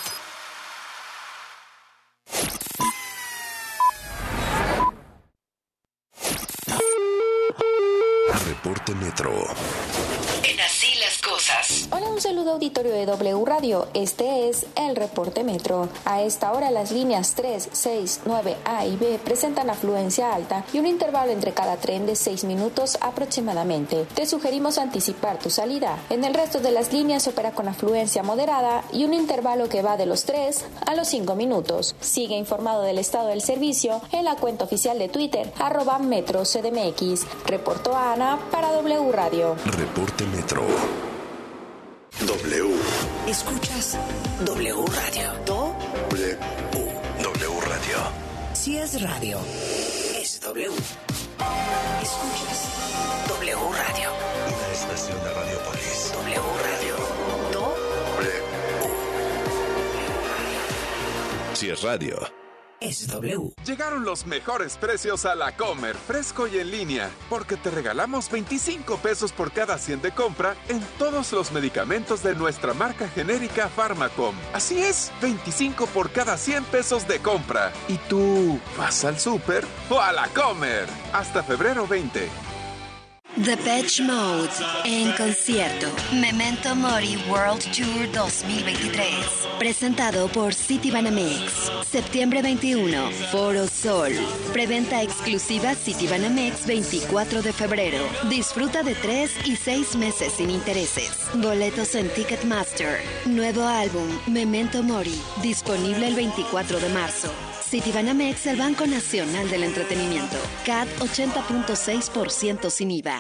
Reporte Metro. En Así las Cosas. Hola, un saludo auditorio de W Radio. Este es el Reporte Metro. A esta hora las líneas 3, 6, 9A y B presentan afluencia alta y un intervalo entre cada tren de 6 minutos aproximadamente. Te sugerimos anticipar tu salida. En el resto de las líneas opera con afluencia moderada y un intervalo que va de los 3 a los 5 minutos. Sigue informado del estado del servicio en la cuenta oficial de Twitter @MetroCDMX. Reportó Ana para W Radio. Reporte Metro. W. Escuchas W Radio. W. W Radio. Si es radio, es W. Escuchas W Radio. Una estación de Radiopolis. W Radio. W. Si es radio, es W. Llegaron los mejores precios a la Comer, fresco y en línea, porque te regalamos 25 pesos por cada 100 de compra en todos los medicamentos de nuestra marca genérica Pharmacom. Así es, 25 por cada 100 pesos de compra. ¿Y tú vas al súper o a la Comer? Hasta febrero 20. Depeche Mode en concierto. Memento Mori World Tour 2023. Presentado por Citibanamex. Septiembre 21, Foro Sol. Preventa exclusiva Citibanamex 24 de febrero. Disfruta de 3 y 6 meses sin intereses. Boletos en Ticketmaster. Nuevo álbum Memento Mori. Disponible el 24 de marzo. Citibanamex, el Banco Nacional del Entretenimiento. CAT 80.6% sin IVA.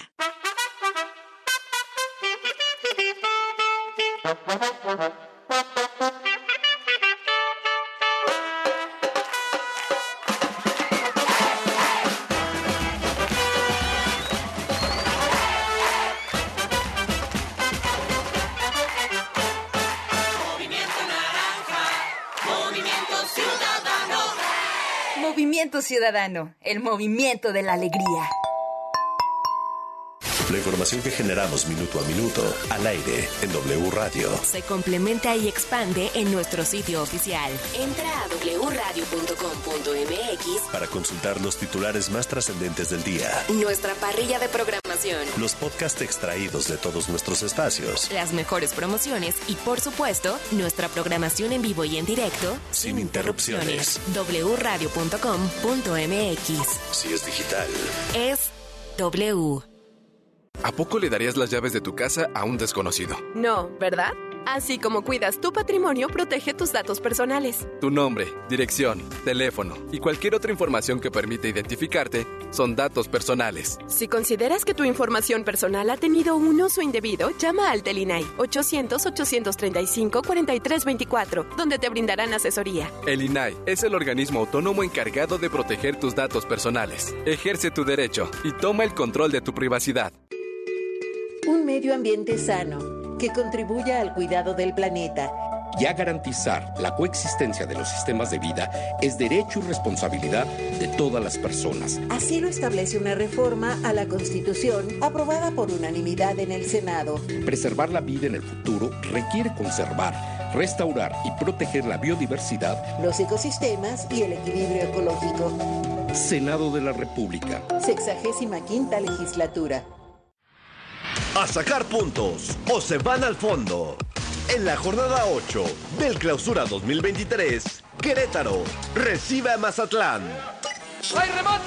Movimiento Ciudadano, el movimiento de la alegría. La información que generamos minuto a minuto, al aire, en W Radio. Se complementa y expande en nuestro sitio oficial. Entra a wradio.com.mx para consultar los titulares más trascendentes del día. Nuestra parrilla de programación. Los podcasts extraídos de todos nuestros espacios. Las mejores promociones y, por supuesto, nuestra programación en vivo y en directo. Sin interrupciones. wradio.com.mx. Si es digital, es W. ¿A poco le darías las llaves de tu casa a un desconocido? No, ¿verdad? Así como cuidas tu patrimonio, protege tus datos personales. Tu nombre, dirección, teléfono y cualquier otra información que permita identificarte son datos personales. Si consideras que tu información personal ha tenido un uso indebido, llama al INAI 800-835-4324, donde te brindarán asesoría. El INAI es el organismo autónomo encargado de proteger tus datos personales. Ejerce tu derecho y toma el control de tu privacidad. Un medio ambiente sano que contribuya al cuidado del planeta. Ya garantizar la coexistencia de los sistemas de vida es derecho y responsabilidad de todas las personas. Así lo establece una reforma a la Constitución aprobada por unanimidad en el Senado. Preservar la vida en el futuro requiere conservar, restaurar y proteger la biodiversidad, los ecosistemas y el equilibrio ecológico. Senado de la República. 65ª legislatura. A sacar puntos o se van al fondo. En la jornada 8 del Clausura 2023, Querétaro recibe a Mazatlán. ¡Hay remate!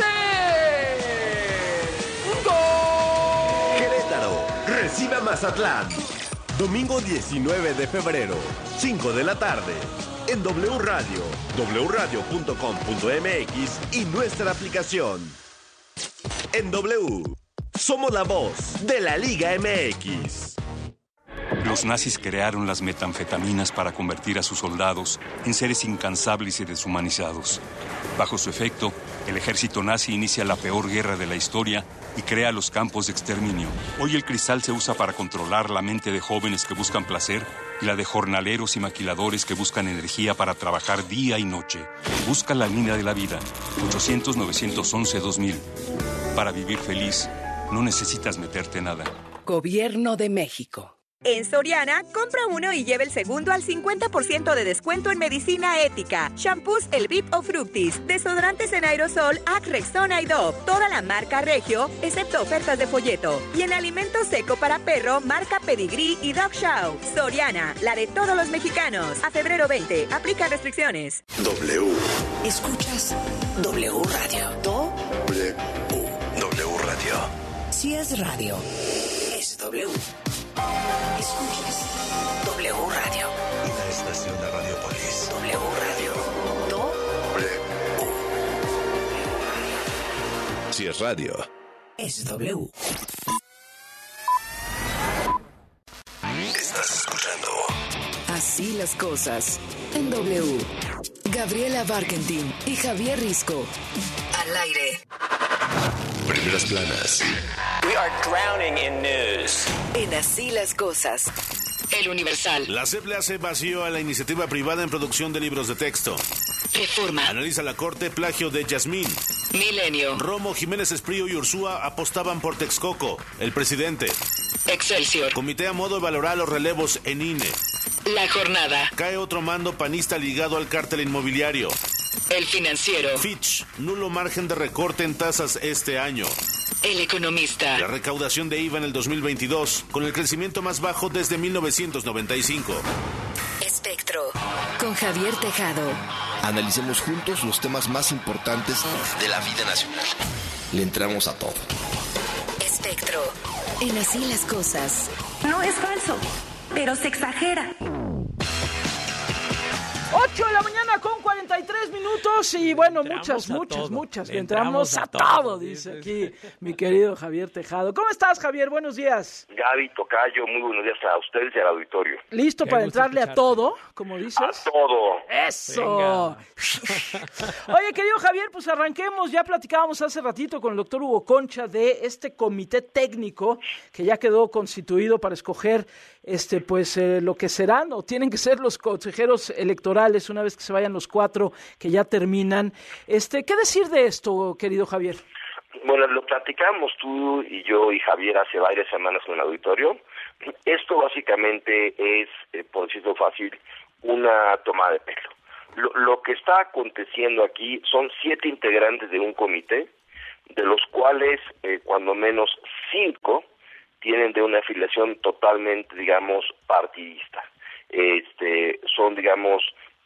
¡Un gol! Querétaro recibe a Mazatlán. Domingo 19 de febrero, 5 de la tarde. En W Radio, wradio.com.mx y nuestra aplicación. En W, somos la voz de la Liga MX. Los nazis crearon las metanfetaminas para convertir a sus soldados en seres incansables y deshumanizados. Bajo su efecto, el ejército nazi inicia la peor guerra de la historia y crea los campos de exterminio. Hoy el cristal se usa para controlar la mente de jóvenes que buscan placer y la de jornaleros y maquiladores que buscan energía para trabajar día y noche. Busca la línea de la vida, 800-911-2000. Para vivir feliz, no necesitas meterte nada. Gobierno de México. En Soriana, compra uno y lleve el segundo al 50% de descuento en medicina ética. Shampoos El Vip o Fructis, desodorantes en aerosol Axe, Rexona y Dove. Toda la marca Regio, excepto ofertas de folleto. Y en alimento seco para perro, marca Pedigree y Dog Chow. Soriana, la de todos los mexicanos. A febrero 20, aplica restricciones. W. Escuchas W Radio. W Radio. Si es radio, es W. Escuchas W Radio. La estación de Radiopolis. W Radio. Si es radio, es W. Estás escuchando Así las cosas en W. Gabriela Barkentin y Javier Risco. Al aire. Primeras planas. We are drowning in news. En Así las cosas. El Universal. La CEP le hace vacío a la iniciativa privada en producción de libros de texto. Reforma. Analiza la Corte plagio de Yasmín. Milenio. Romo, Jiménez Espriu y Ursúa apostaban por Texcoco. El presidente. Excelsior. Comité a modo valorar los relevos en INE. La Jornada. Cae otro mando panista ligado al cártel inmobiliario. El Financiero. Fitch, nulo margen de recorte en tasas este año. El Economista. La recaudación de IVA en el 2022, con el crecimiento más bajo desde 1995. Espectro, con Javier Tejado. Analicemos juntos los temas más importantes de la vida nacional. Le entramos a todo. Espectro, en Así las cosas. No es falso, pero se exagera. 8 de la mañana con 43 minutos y bueno, muchas. Le entramos a todo, dice aquí mi querido Javier Tejado. ¿Cómo estás, Javier? Buenos días. Gaby, tocayo, muy buenos días a ustedes y al auditorio. ¿Listo para entrarle a todo, como dices? A todo. ¡Eso! Oye, querido Javier, pues arranquemos. Ya platicábamos hace ratito con el doctor Hugo Concha de este comité técnico que ya quedó constituido para escoger lo que serán o tienen que ser los consejeros electorales finales, una vez que se vayan los 4 que ya terminan. ¿Qué decir de esto, querido Javier? Bueno, lo platicamos tú y yo y Javier hace varias semanas en el auditorio. Esto básicamente es, por decirlo fácil, una toma de pelo. Lo que está aconteciendo aquí son 7 integrantes de un comité, de los cuales cuando menos 5 tienen de una afiliación totalmente, digamos, partidista. Son, digamos,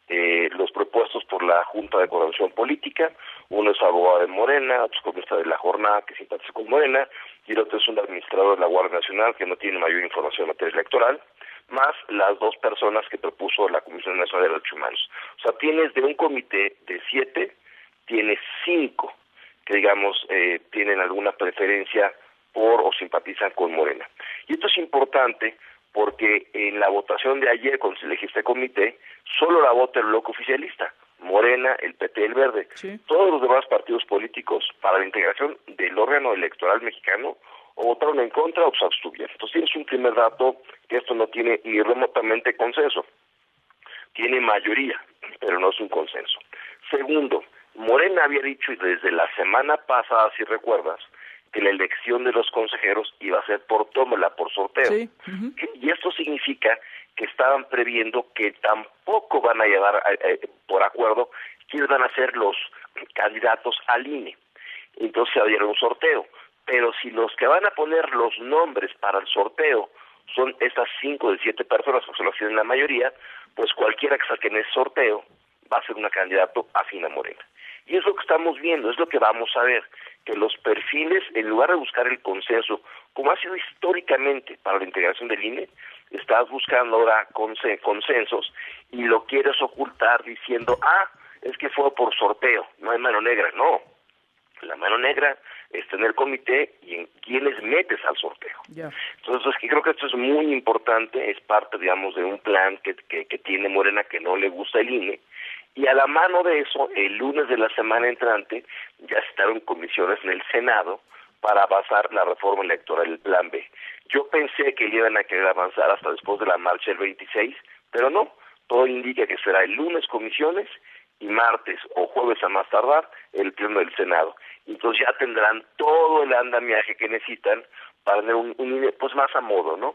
los propuestos por la Junta de Coordinación Política. Uno es abogado de Morena, otro es columnista de La Jornada, que simpatiza con Morena, y el otro es un administrador de la Guardia Nacional, que no tiene mayor información en materia electoral, más las 2 personas que propuso la Comisión Nacional de Derechos Humanos. O sea, tienes de un comité de 7, tienes 5 que, digamos, tienen alguna preferencia por o simpatizan con Morena. Y esto es importante porque en la votación de ayer, cuando se eligió este comité, solo la vota el bloque oficialista, Morena, el PT y el Verde. Sí. Todos los demás partidos políticos para la integración del órgano electoral mexicano o votaron en contra o se abstuvieron. Entonces tienes un primer dato que esto no tiene ni remotamente consenso. Tiene mayoría, pero no es un consenso. Segundo, Morena había dicho desde la semana pasada, si recuerdas, que la elección de los consejeros iba a ser por tómbola, por sorteo. Sí. Uh-huh. Y esto significa que estaban previendo que tampoco van a llevar por acuerdo quiénes van a ser los candidatos al INE. Entonces se abrieron un sorteo. Pero si los que van a poner los nombres para el sorteo son estas 5 de 7 personas, que se lo hacen la mayoría, pues cualquiera que saque en ese sorteo va a ser un candidato afín a Morena. Y es lo que estamos viendo, es lo que vamos a ver, que los perfiles, en lugar de buscar el consenso, como ha sido históricamente para la integración del INE, estás buscando ahora consensos y lo quieres ocultar diciendo, es que fue por sorteo, no hay mano negra. No, la mano negra está en el comité y en quienes metes al sorteo. Yeah. Entonces, creo que esto es muy importante, es parte, digamos, de un plan que tiene Morena que no le gusta el INE. Y a la mano de eso, el lunes de la semana entrante, ya se estarán comisiones en el Senado para avanzar la reforma electoral, el Plan B. Yo pensé que iban a querer avanzar hasta después de la marcha del 26, pero no. Todo indica que será el lunes comisiones y martes o jueves a más tardar el pleno del Senado. Entonces ya tendrán todo el andamiaje que necesitan para tener un pues más a modo, ¿no?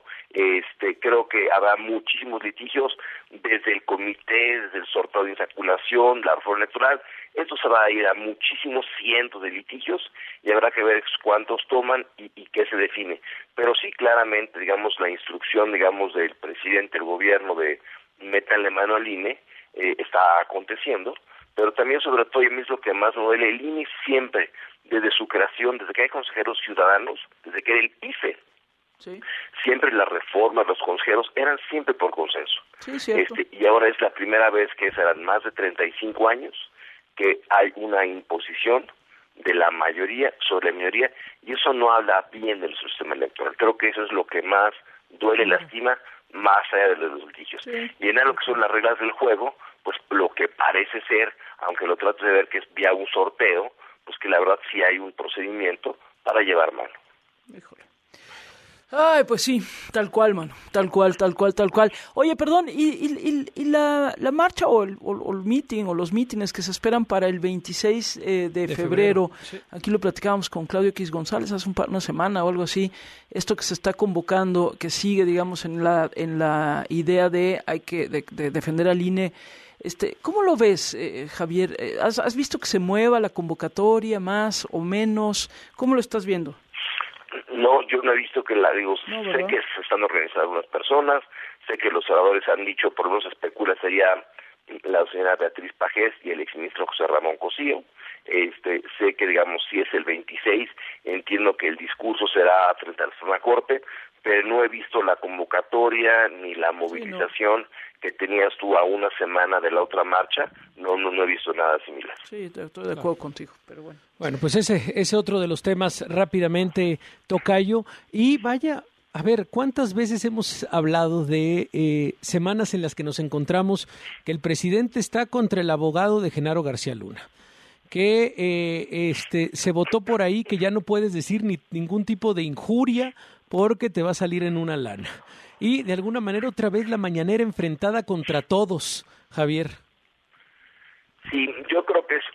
Creo que habrá muchísimos litigios desde el comité, desde el sorteo de insaculación, la reforma electoral. Esto se va a ir a muchísimos cientos de litigios y habrá que ver cuántos toman y qué se define. Pero sí, claramente, digamos, la instrucción, digamos, del presidente del gobierno de métanle mano al INE está aconteciendo, pero también, sobre todo, y a mí es lo que más me duele, el INE siempre, desde su creación, desde que hay consejeros ciudadanos, desde que era el IFE, sí, siempre las reformas, los consejeros eran siempre por consenso. Sí, cierto. Y ahora es la primera vez que serán más de 35 años que hay una imposición de la mayoría sobre la minoría, y eso no habla bien del sistema electoral. Creo que eso es lo que más duele y lastima, más allá de los litigios. Sí. Y en lo que son las reglas del juego, pues lo que parece ser, aunque lo trates de ver que es vía un sorteo, pues que la verdad sí hay un procedimiento para llevar mano. Híjole. Ay, pues sí, tal cual, mano, tal cual. Oye, perdón, ¿y la marcha o el meeting o los mítines que se esperan para el 26 de febrero? Sí. Aquí lo platicábamos con Claudio X González hace una semana o algo así. Esto que se está convocando, que sigue, digamos, en la idea de defender al INE. ¿Cómo lo ves, Javier? ¿Has visto que se mueva la convocatoria más o menos? ¿Cómo lo estás viendo? No, yo no he visto que sé que se están organizando algunas personas, sé que los oradores han dicho, por lo menos especula, sería la señora Beatriz Pajés y el exministro José Ramón Cosío. Sé que, digamos, si es el 26, entiendo que el discurso será frente a la Suprema Corte, pero no he visto la convocatoria ni la movilización que tenías tú a una semana de la otra marcha. No he visto nada similar. Sí, estoy de acuerdo contigo, pero bueno. Bueno, pues ese otro de los temas rápidamente, tocayo. Y vaya, a ver, ¿cuántas veces hemos hablado de semanas en las que nos encontramos que el presidente está contra el abogado de Genaro García Luna? Que se votó por ahí que ya no puedes decir ningún tipo de injuria porque te va a salir en una lana. Y de alguna manera otra vez la mañanera enfrentada contra todos, Javier. Sí, yo creo que es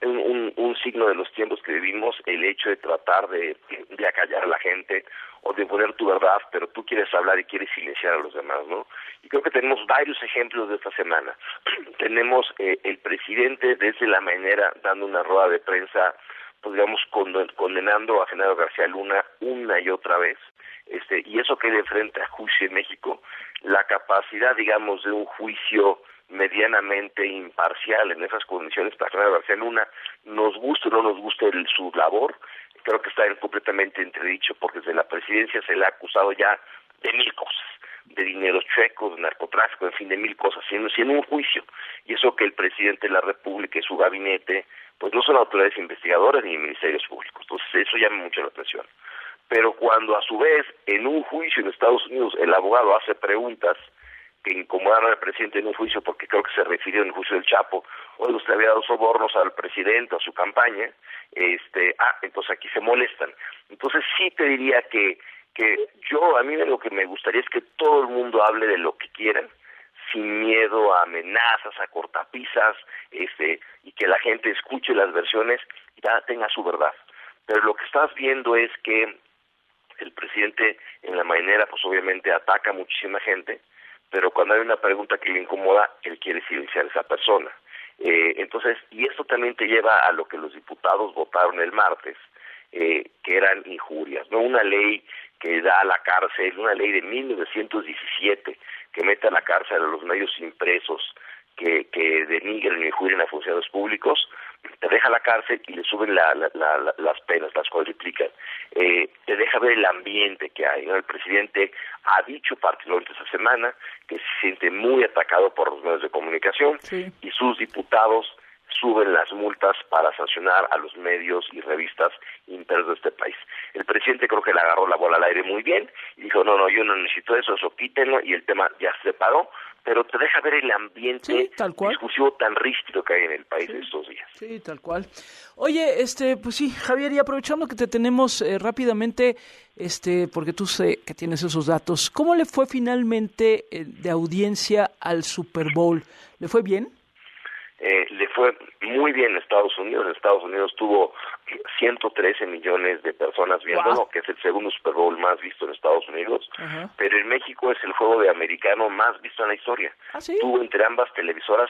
un signo de los tiempos que vivimos el hecho de tratar de acallar a la gente o de poner tu verdad, pero tú quieres hablar y quieres silenciar a los demás, ¿no? Y creo que tenemos varios ejemplos de esta semana. Tenemos el presidente desde la mañanera dando una rueda de prensa, pues digamos, condenando a Genaro García Luna una y otra vez, y eso que de frente a juicio en México, la capacidad, digamos, de un juicio medianamente imparcial en esas condiciones para Genaro García Luna, nos guste o no nos guste su labor, creo que está completamente entredicho, porque desde la presidencia se le ha acusado ya de 1000 cosas, de dinero chueco, de narcotráfico, en fin, de 1000 cosas, siendo un juicio. Y eso que el presidente de la República y su gabinete, pues no son autoridades investigadoras ni ministerios públicos. Entonces eso llama mucho la atención. Pero cuando a su vez, en un juicio en Estados Unidos, el abogado hace preguntas que incomodaron al presidente en un juicio, porque creo que se refirió en el juicio del Chapo, oye, usted había dado sobornos al presidente, a su campaña, entonces aquí se molestan. Entonces sí te diría que a mí lo que me gustaría es que todo el mundo hable de lo que quieran, sin miedo a amenazas, a cortapisas, y que la gente escuche las versiones y ya tenga su verdad. Pero lo que estás viendo es que el presidente en la mañanera, pues obviamente ataca a muchísima gente, pero cuando hay una pregunta que le incomoda, él quiere silenciar a esa persona. Entonces, y esto también te lleva a lo que los diputados votaron el martes, que eran injurias, ¿no? Una ley que da a la cárcel, una ley de 1917, que mete a la cárcel a los medios impresos que denigren y injurien a funcionarios públicos, te deja la cárcel y le suben las penas, las cuadriplican. Te deja ver el ambiente que hay, ¿no? El presidente ha dicho particularmente esta semana que se siente muy atacado por los medios de comunicación, sí, y sus diputados suben las multas para sancionar a los medios y revistas impresos de este país. El presidente creo que le agarró la bola al aire muy bien y dijo, no, yo no necesito eso quítenlo, y el tema ya se paró, pero te deja ver el ambiente discursivo tan rígido que hay en el país estos días. Sí, tal cual. Oye, pues sí, Javier, y aprovechando que te tenemos rápidamente, porque tú sé que tienes esos datos, ¿cómo le fue finalmente de audiencia al Super Bowl? ¿Le fue bien? Le fue muy bien en Estados Unidos. Estados Unidos tuvo 113 millones de personas viéndolo, que es el segundo Super Bowl más visto en Estados Unidos. Ajá. Pero en México es el juego de americano más visto en la historia. ¿Ah, sí? Tuvo entre ambas televisoras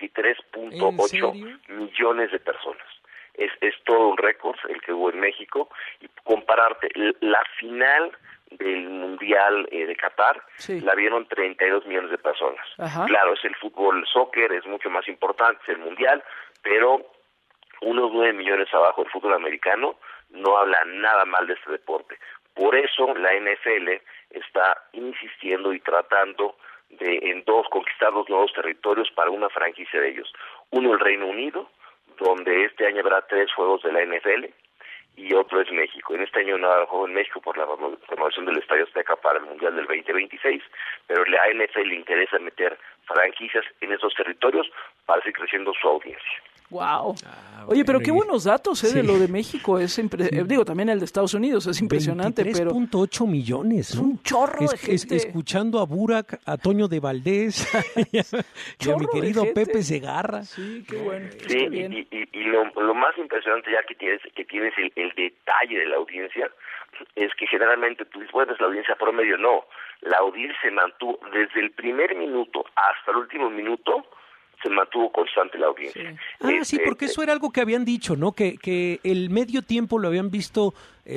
23.8 millones de personas. Es todo un récord el que hubo en México. Y compararte, la final del Mundial de Qatar, la vieron 32 millones de personas. Ajá. Claro, es el fútbol, soccer, es mucho más importante, es el Mundial, pero unos 9 millones abajo del fútbol americano no habla nada mal de este deporte. Por eso la NFL está insistiendo y tratando de conquistar 2 nuevos territorios para una franquicia de ellos. Uno, el Reino Unido, donde este año habrá 3 juegos de la NFL, y otro es México. En este año no habrá juego en México por la renovación del Estadio Azteca para el Mundial del 2026, pero la NFL le interesa meter franquicias en esos territorios para seguir creciendo su audiencia. Wow. Oye, pero qué buenos datos de lo de México. Digo, también el de Estados Unidos es impresionante. 23.8 millones, ¿no? Es un chorro de gente. Escuchando a Burak, a Toño de Valdés, y a mi querido Pepe Segarra. Sí, qué bueno. Sí, y lo más impresionante ya que tienes el detalle de la audiencia, es que generalmente tú dices, bueno, es la audiencia promedio. No, la audiencia se mantuvo desde el primer minuto hasta el último minuto, se mantuvo constante la audiencia. Sí. Sí, porque eso era algo que habían dicho, ¿no? Que el medio tiempo lo habían visto,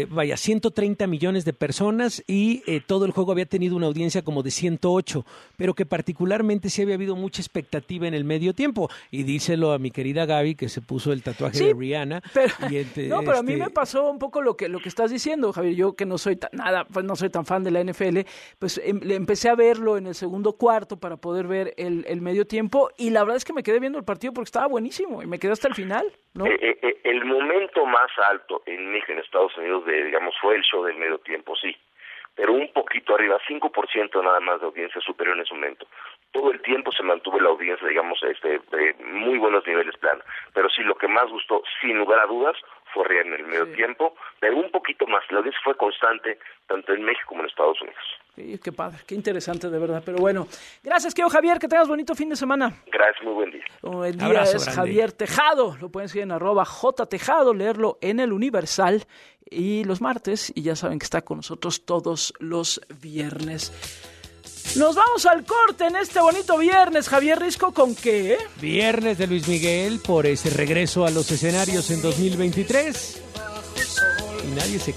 130 millones de personas y todo el juego había tenido una audiencia como de 108, pero que particularmente sí había habido mucha expectativa en el medio tiempo. Y díselo a mi querida Gaby, que se puso el tatuaje de Rihanna. Pero, pero a mí me pasó un poco lo que estás diciendo, Javier. Yo que no soy no soy tan fan de la NFL, pues empecé a verlo en el segundo cuarto para poder ver el medio tiempo, y la verdad es que me quedé viendo el partido porque estaba buenísimo y me quedé hasta el final, ¿no? El momento más alto en México, en Estados Unidos, fue el show del medio tiempo, sí, pero un poquito arriba, 5% nada más de audiencia superior en ese momento. Todo el tiempo se mantuvo la audiencia, de muy buenos niveles plano. Pero sí, lo que más gustó, sin lugar a dudas, fue Real en el medio tiempo, pero un poquito más. La audiencia fue constante, tanto en México como en Estados Unidos. Sí, qué padre, qué interesante de verdad. Pero bueno, gracias, querido Javier, que tengas bonito fin de semana. Gracias, muy buen día. El día es grande. Javier Tejado, lo pueden seguir en @jtejado, leerlo en El Universal y los martes, y ya saben que está con nosotros todos los viernes. Nos vamos al corte en este bonito viernes, Javier Risco, ¿con qué? Viernes de Luis Miguel por ese regreso a los escenarios en 2023. Y nadie se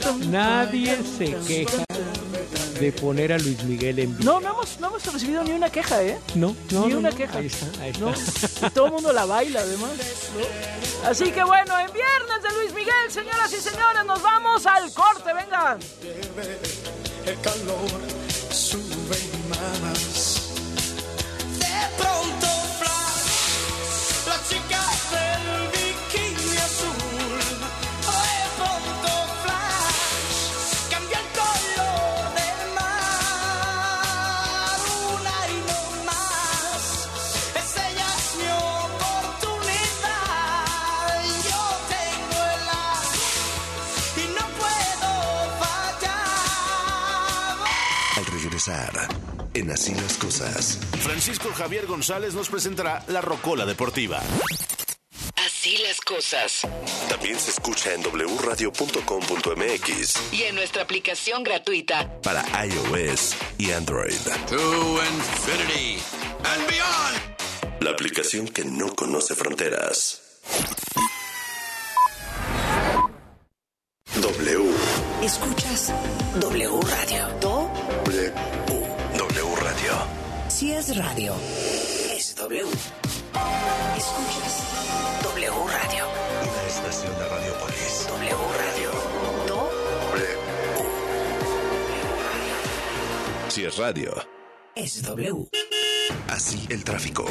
queja de poner a Luis Miguel en vivo. No hemos recibido ni una queja, ¿eh? No, ni una queja. Ahí está. ¿No? Y todo el mundo la baila, además, ¿no? Así que bueno, en viernes de Luis Miguel, señoras y señores, nos vamos al corte, venga. El calor sube más. De pronto flash, la chica del bikini azul. De pronto flash, cambia el color del mar. Una y no más, es ella mi oportunidad. Yo tengo el as y no puedo fallar. Al regresar, en Así las Cosas, Francisco Javier González nos presentará La Rocola Deportiva. Así las cosas. también se escucha en wradio.com.mx Y en nuestra aplicación gratuita para iOS y Android. To infinity and beyond. La aplicación que no conoce fronteras. W. Escuchas W Radio. W Radio. Si es radio, es W. Escuchas W Radio. Una estación de Radiopolis. W Radio. Si es radio, es W. así el tráfico.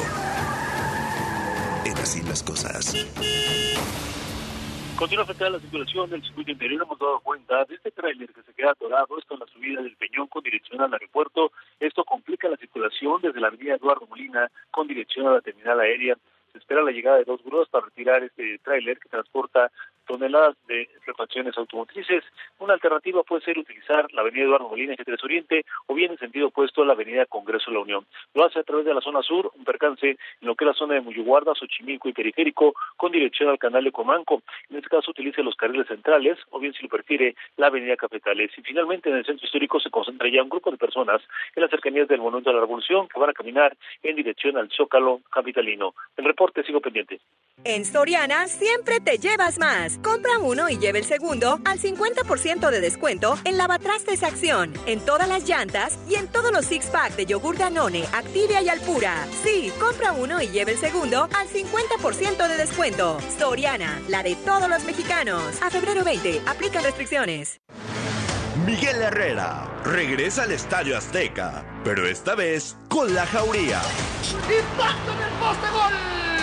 En Así las Cosas. Continúa afectada la circulación del circuito interior. Hemos dado cuenta de este tráiler que se queda atorado, esto en la subida del Peñón con dirección al aeropuerto. Esto complica la circulación desde la avenida Eduardo Molina con dirección a la terminal aérea. Se espera la llegada de 2 grúas para retirar este tráiler que transporta toneladas de refacciones automotrices. Una alternativa puede ser utilizar la avenida Eduardo Molina, eje 3 Oriente, o bien en sentido opuesto a la avenida Congreso de la Unión. Lo hace a través de la zona sur, un percance en lo que es la zona de Muyuguarda, Xochimilco y Periférico, con dirección al canal de Comanco. En este caso utilice los carriles centrales, o bien si lo prefiere, la avenida Cafetales. Y finalmente en el centro histórico se concentra ya un grupo de personas en las cercanías del Monumento a la Revolución que van a caminar en dirección al Zócalo capitalino. El reporte, sigo pendiente. En Soriana siempre te llevas más. Compra uno y lleve el segundo al 50% de descuento en lavatrastes Acción, en todas las llantas y en todos los six-pack de yogur Danone, Activia y Alpura. Sí, compra uno y lleve el segundo al 50% de descuento. Soriana, la de todos los mexicanos. A febrero 20, aplican restricciones. Miguel Herrera regresa al Estadio Azteca, pero esta vez con la Jauría. ¡Impacto en el poste, gol!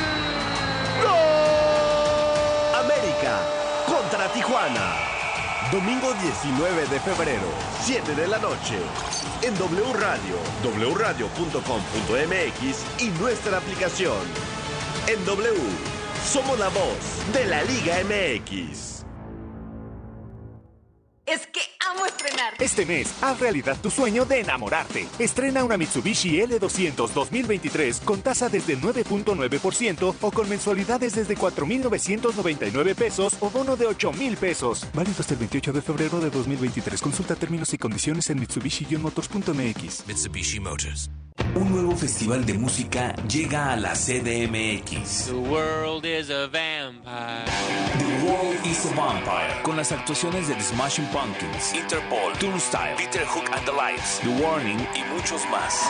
América contra Tijuana. Domingo 19 de febrero, 7 de la noche. En W Radio, wradio.com.mx y nuestra aplicación. En W, somos la voz de la Liga MX. Es que amo estrenar. Este mes, haz realidad tu sueño de enamorarte. Estrena una Mitsubishi L200 2023 con tasa desde 9.9% o con mensualidades desde 4,999 pesos o bono de 8,000 pesos. Válido hasta el 28 de febrero de 2023. Consulta términos y condiciones en mitsubishi-motors.mx. Mitsubishi Motors. Un nuevo festival de música llega a la CDMX. The world is a vampire. The World is a Vampire. Con las actuaciones de The Smashing Pumpkins, Interpol, Turnstile, Peter Hook and the Lights, The Warning y muchos más.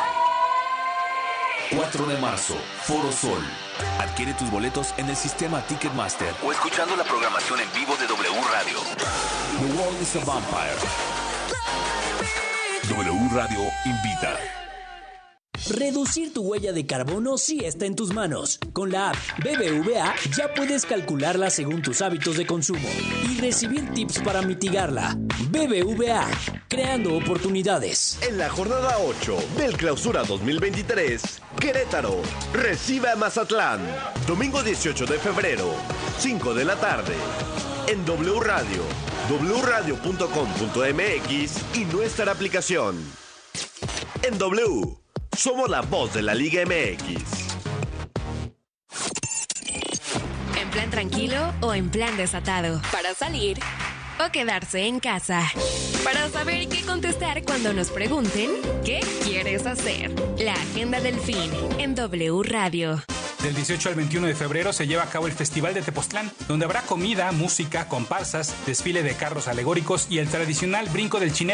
4 de marzo, Foro Sol. Adquiere tus boletos en el sistema Ticketmaster o escuchando la programación en vivo de W Radio. The World is a Vampire. W Radio invita. Reducir tu huella de carbono sí está en tus manos. Con la app BBVA ya puedes calcularla según tus hábitos de consumo y recibir tips para mitigarla. BBVA, creando oportunidades. En la jornada 8 del Clausura 2023, Querétaro recibe a Mazatlán. Domingo 18 de febrero, 5 de la tarde. en W Radio, wradio.com.mx y nuestra aplicación. En W, somos la voz de la Liga MX. ¿En plan tranquilo o en plan desatado? ¿Para salir o quedarse en casa? Para saber qué contestar cuando nos pregunten ¿qué quieres hacer? La agenda del fin en W Radio. Del 18 al 21 de febrero se lleva a cabo el Festival de Tepoztlán, donde habrá comida, música, comparsas, desfile de carros alegóricos y el tradicional brinco del chinete.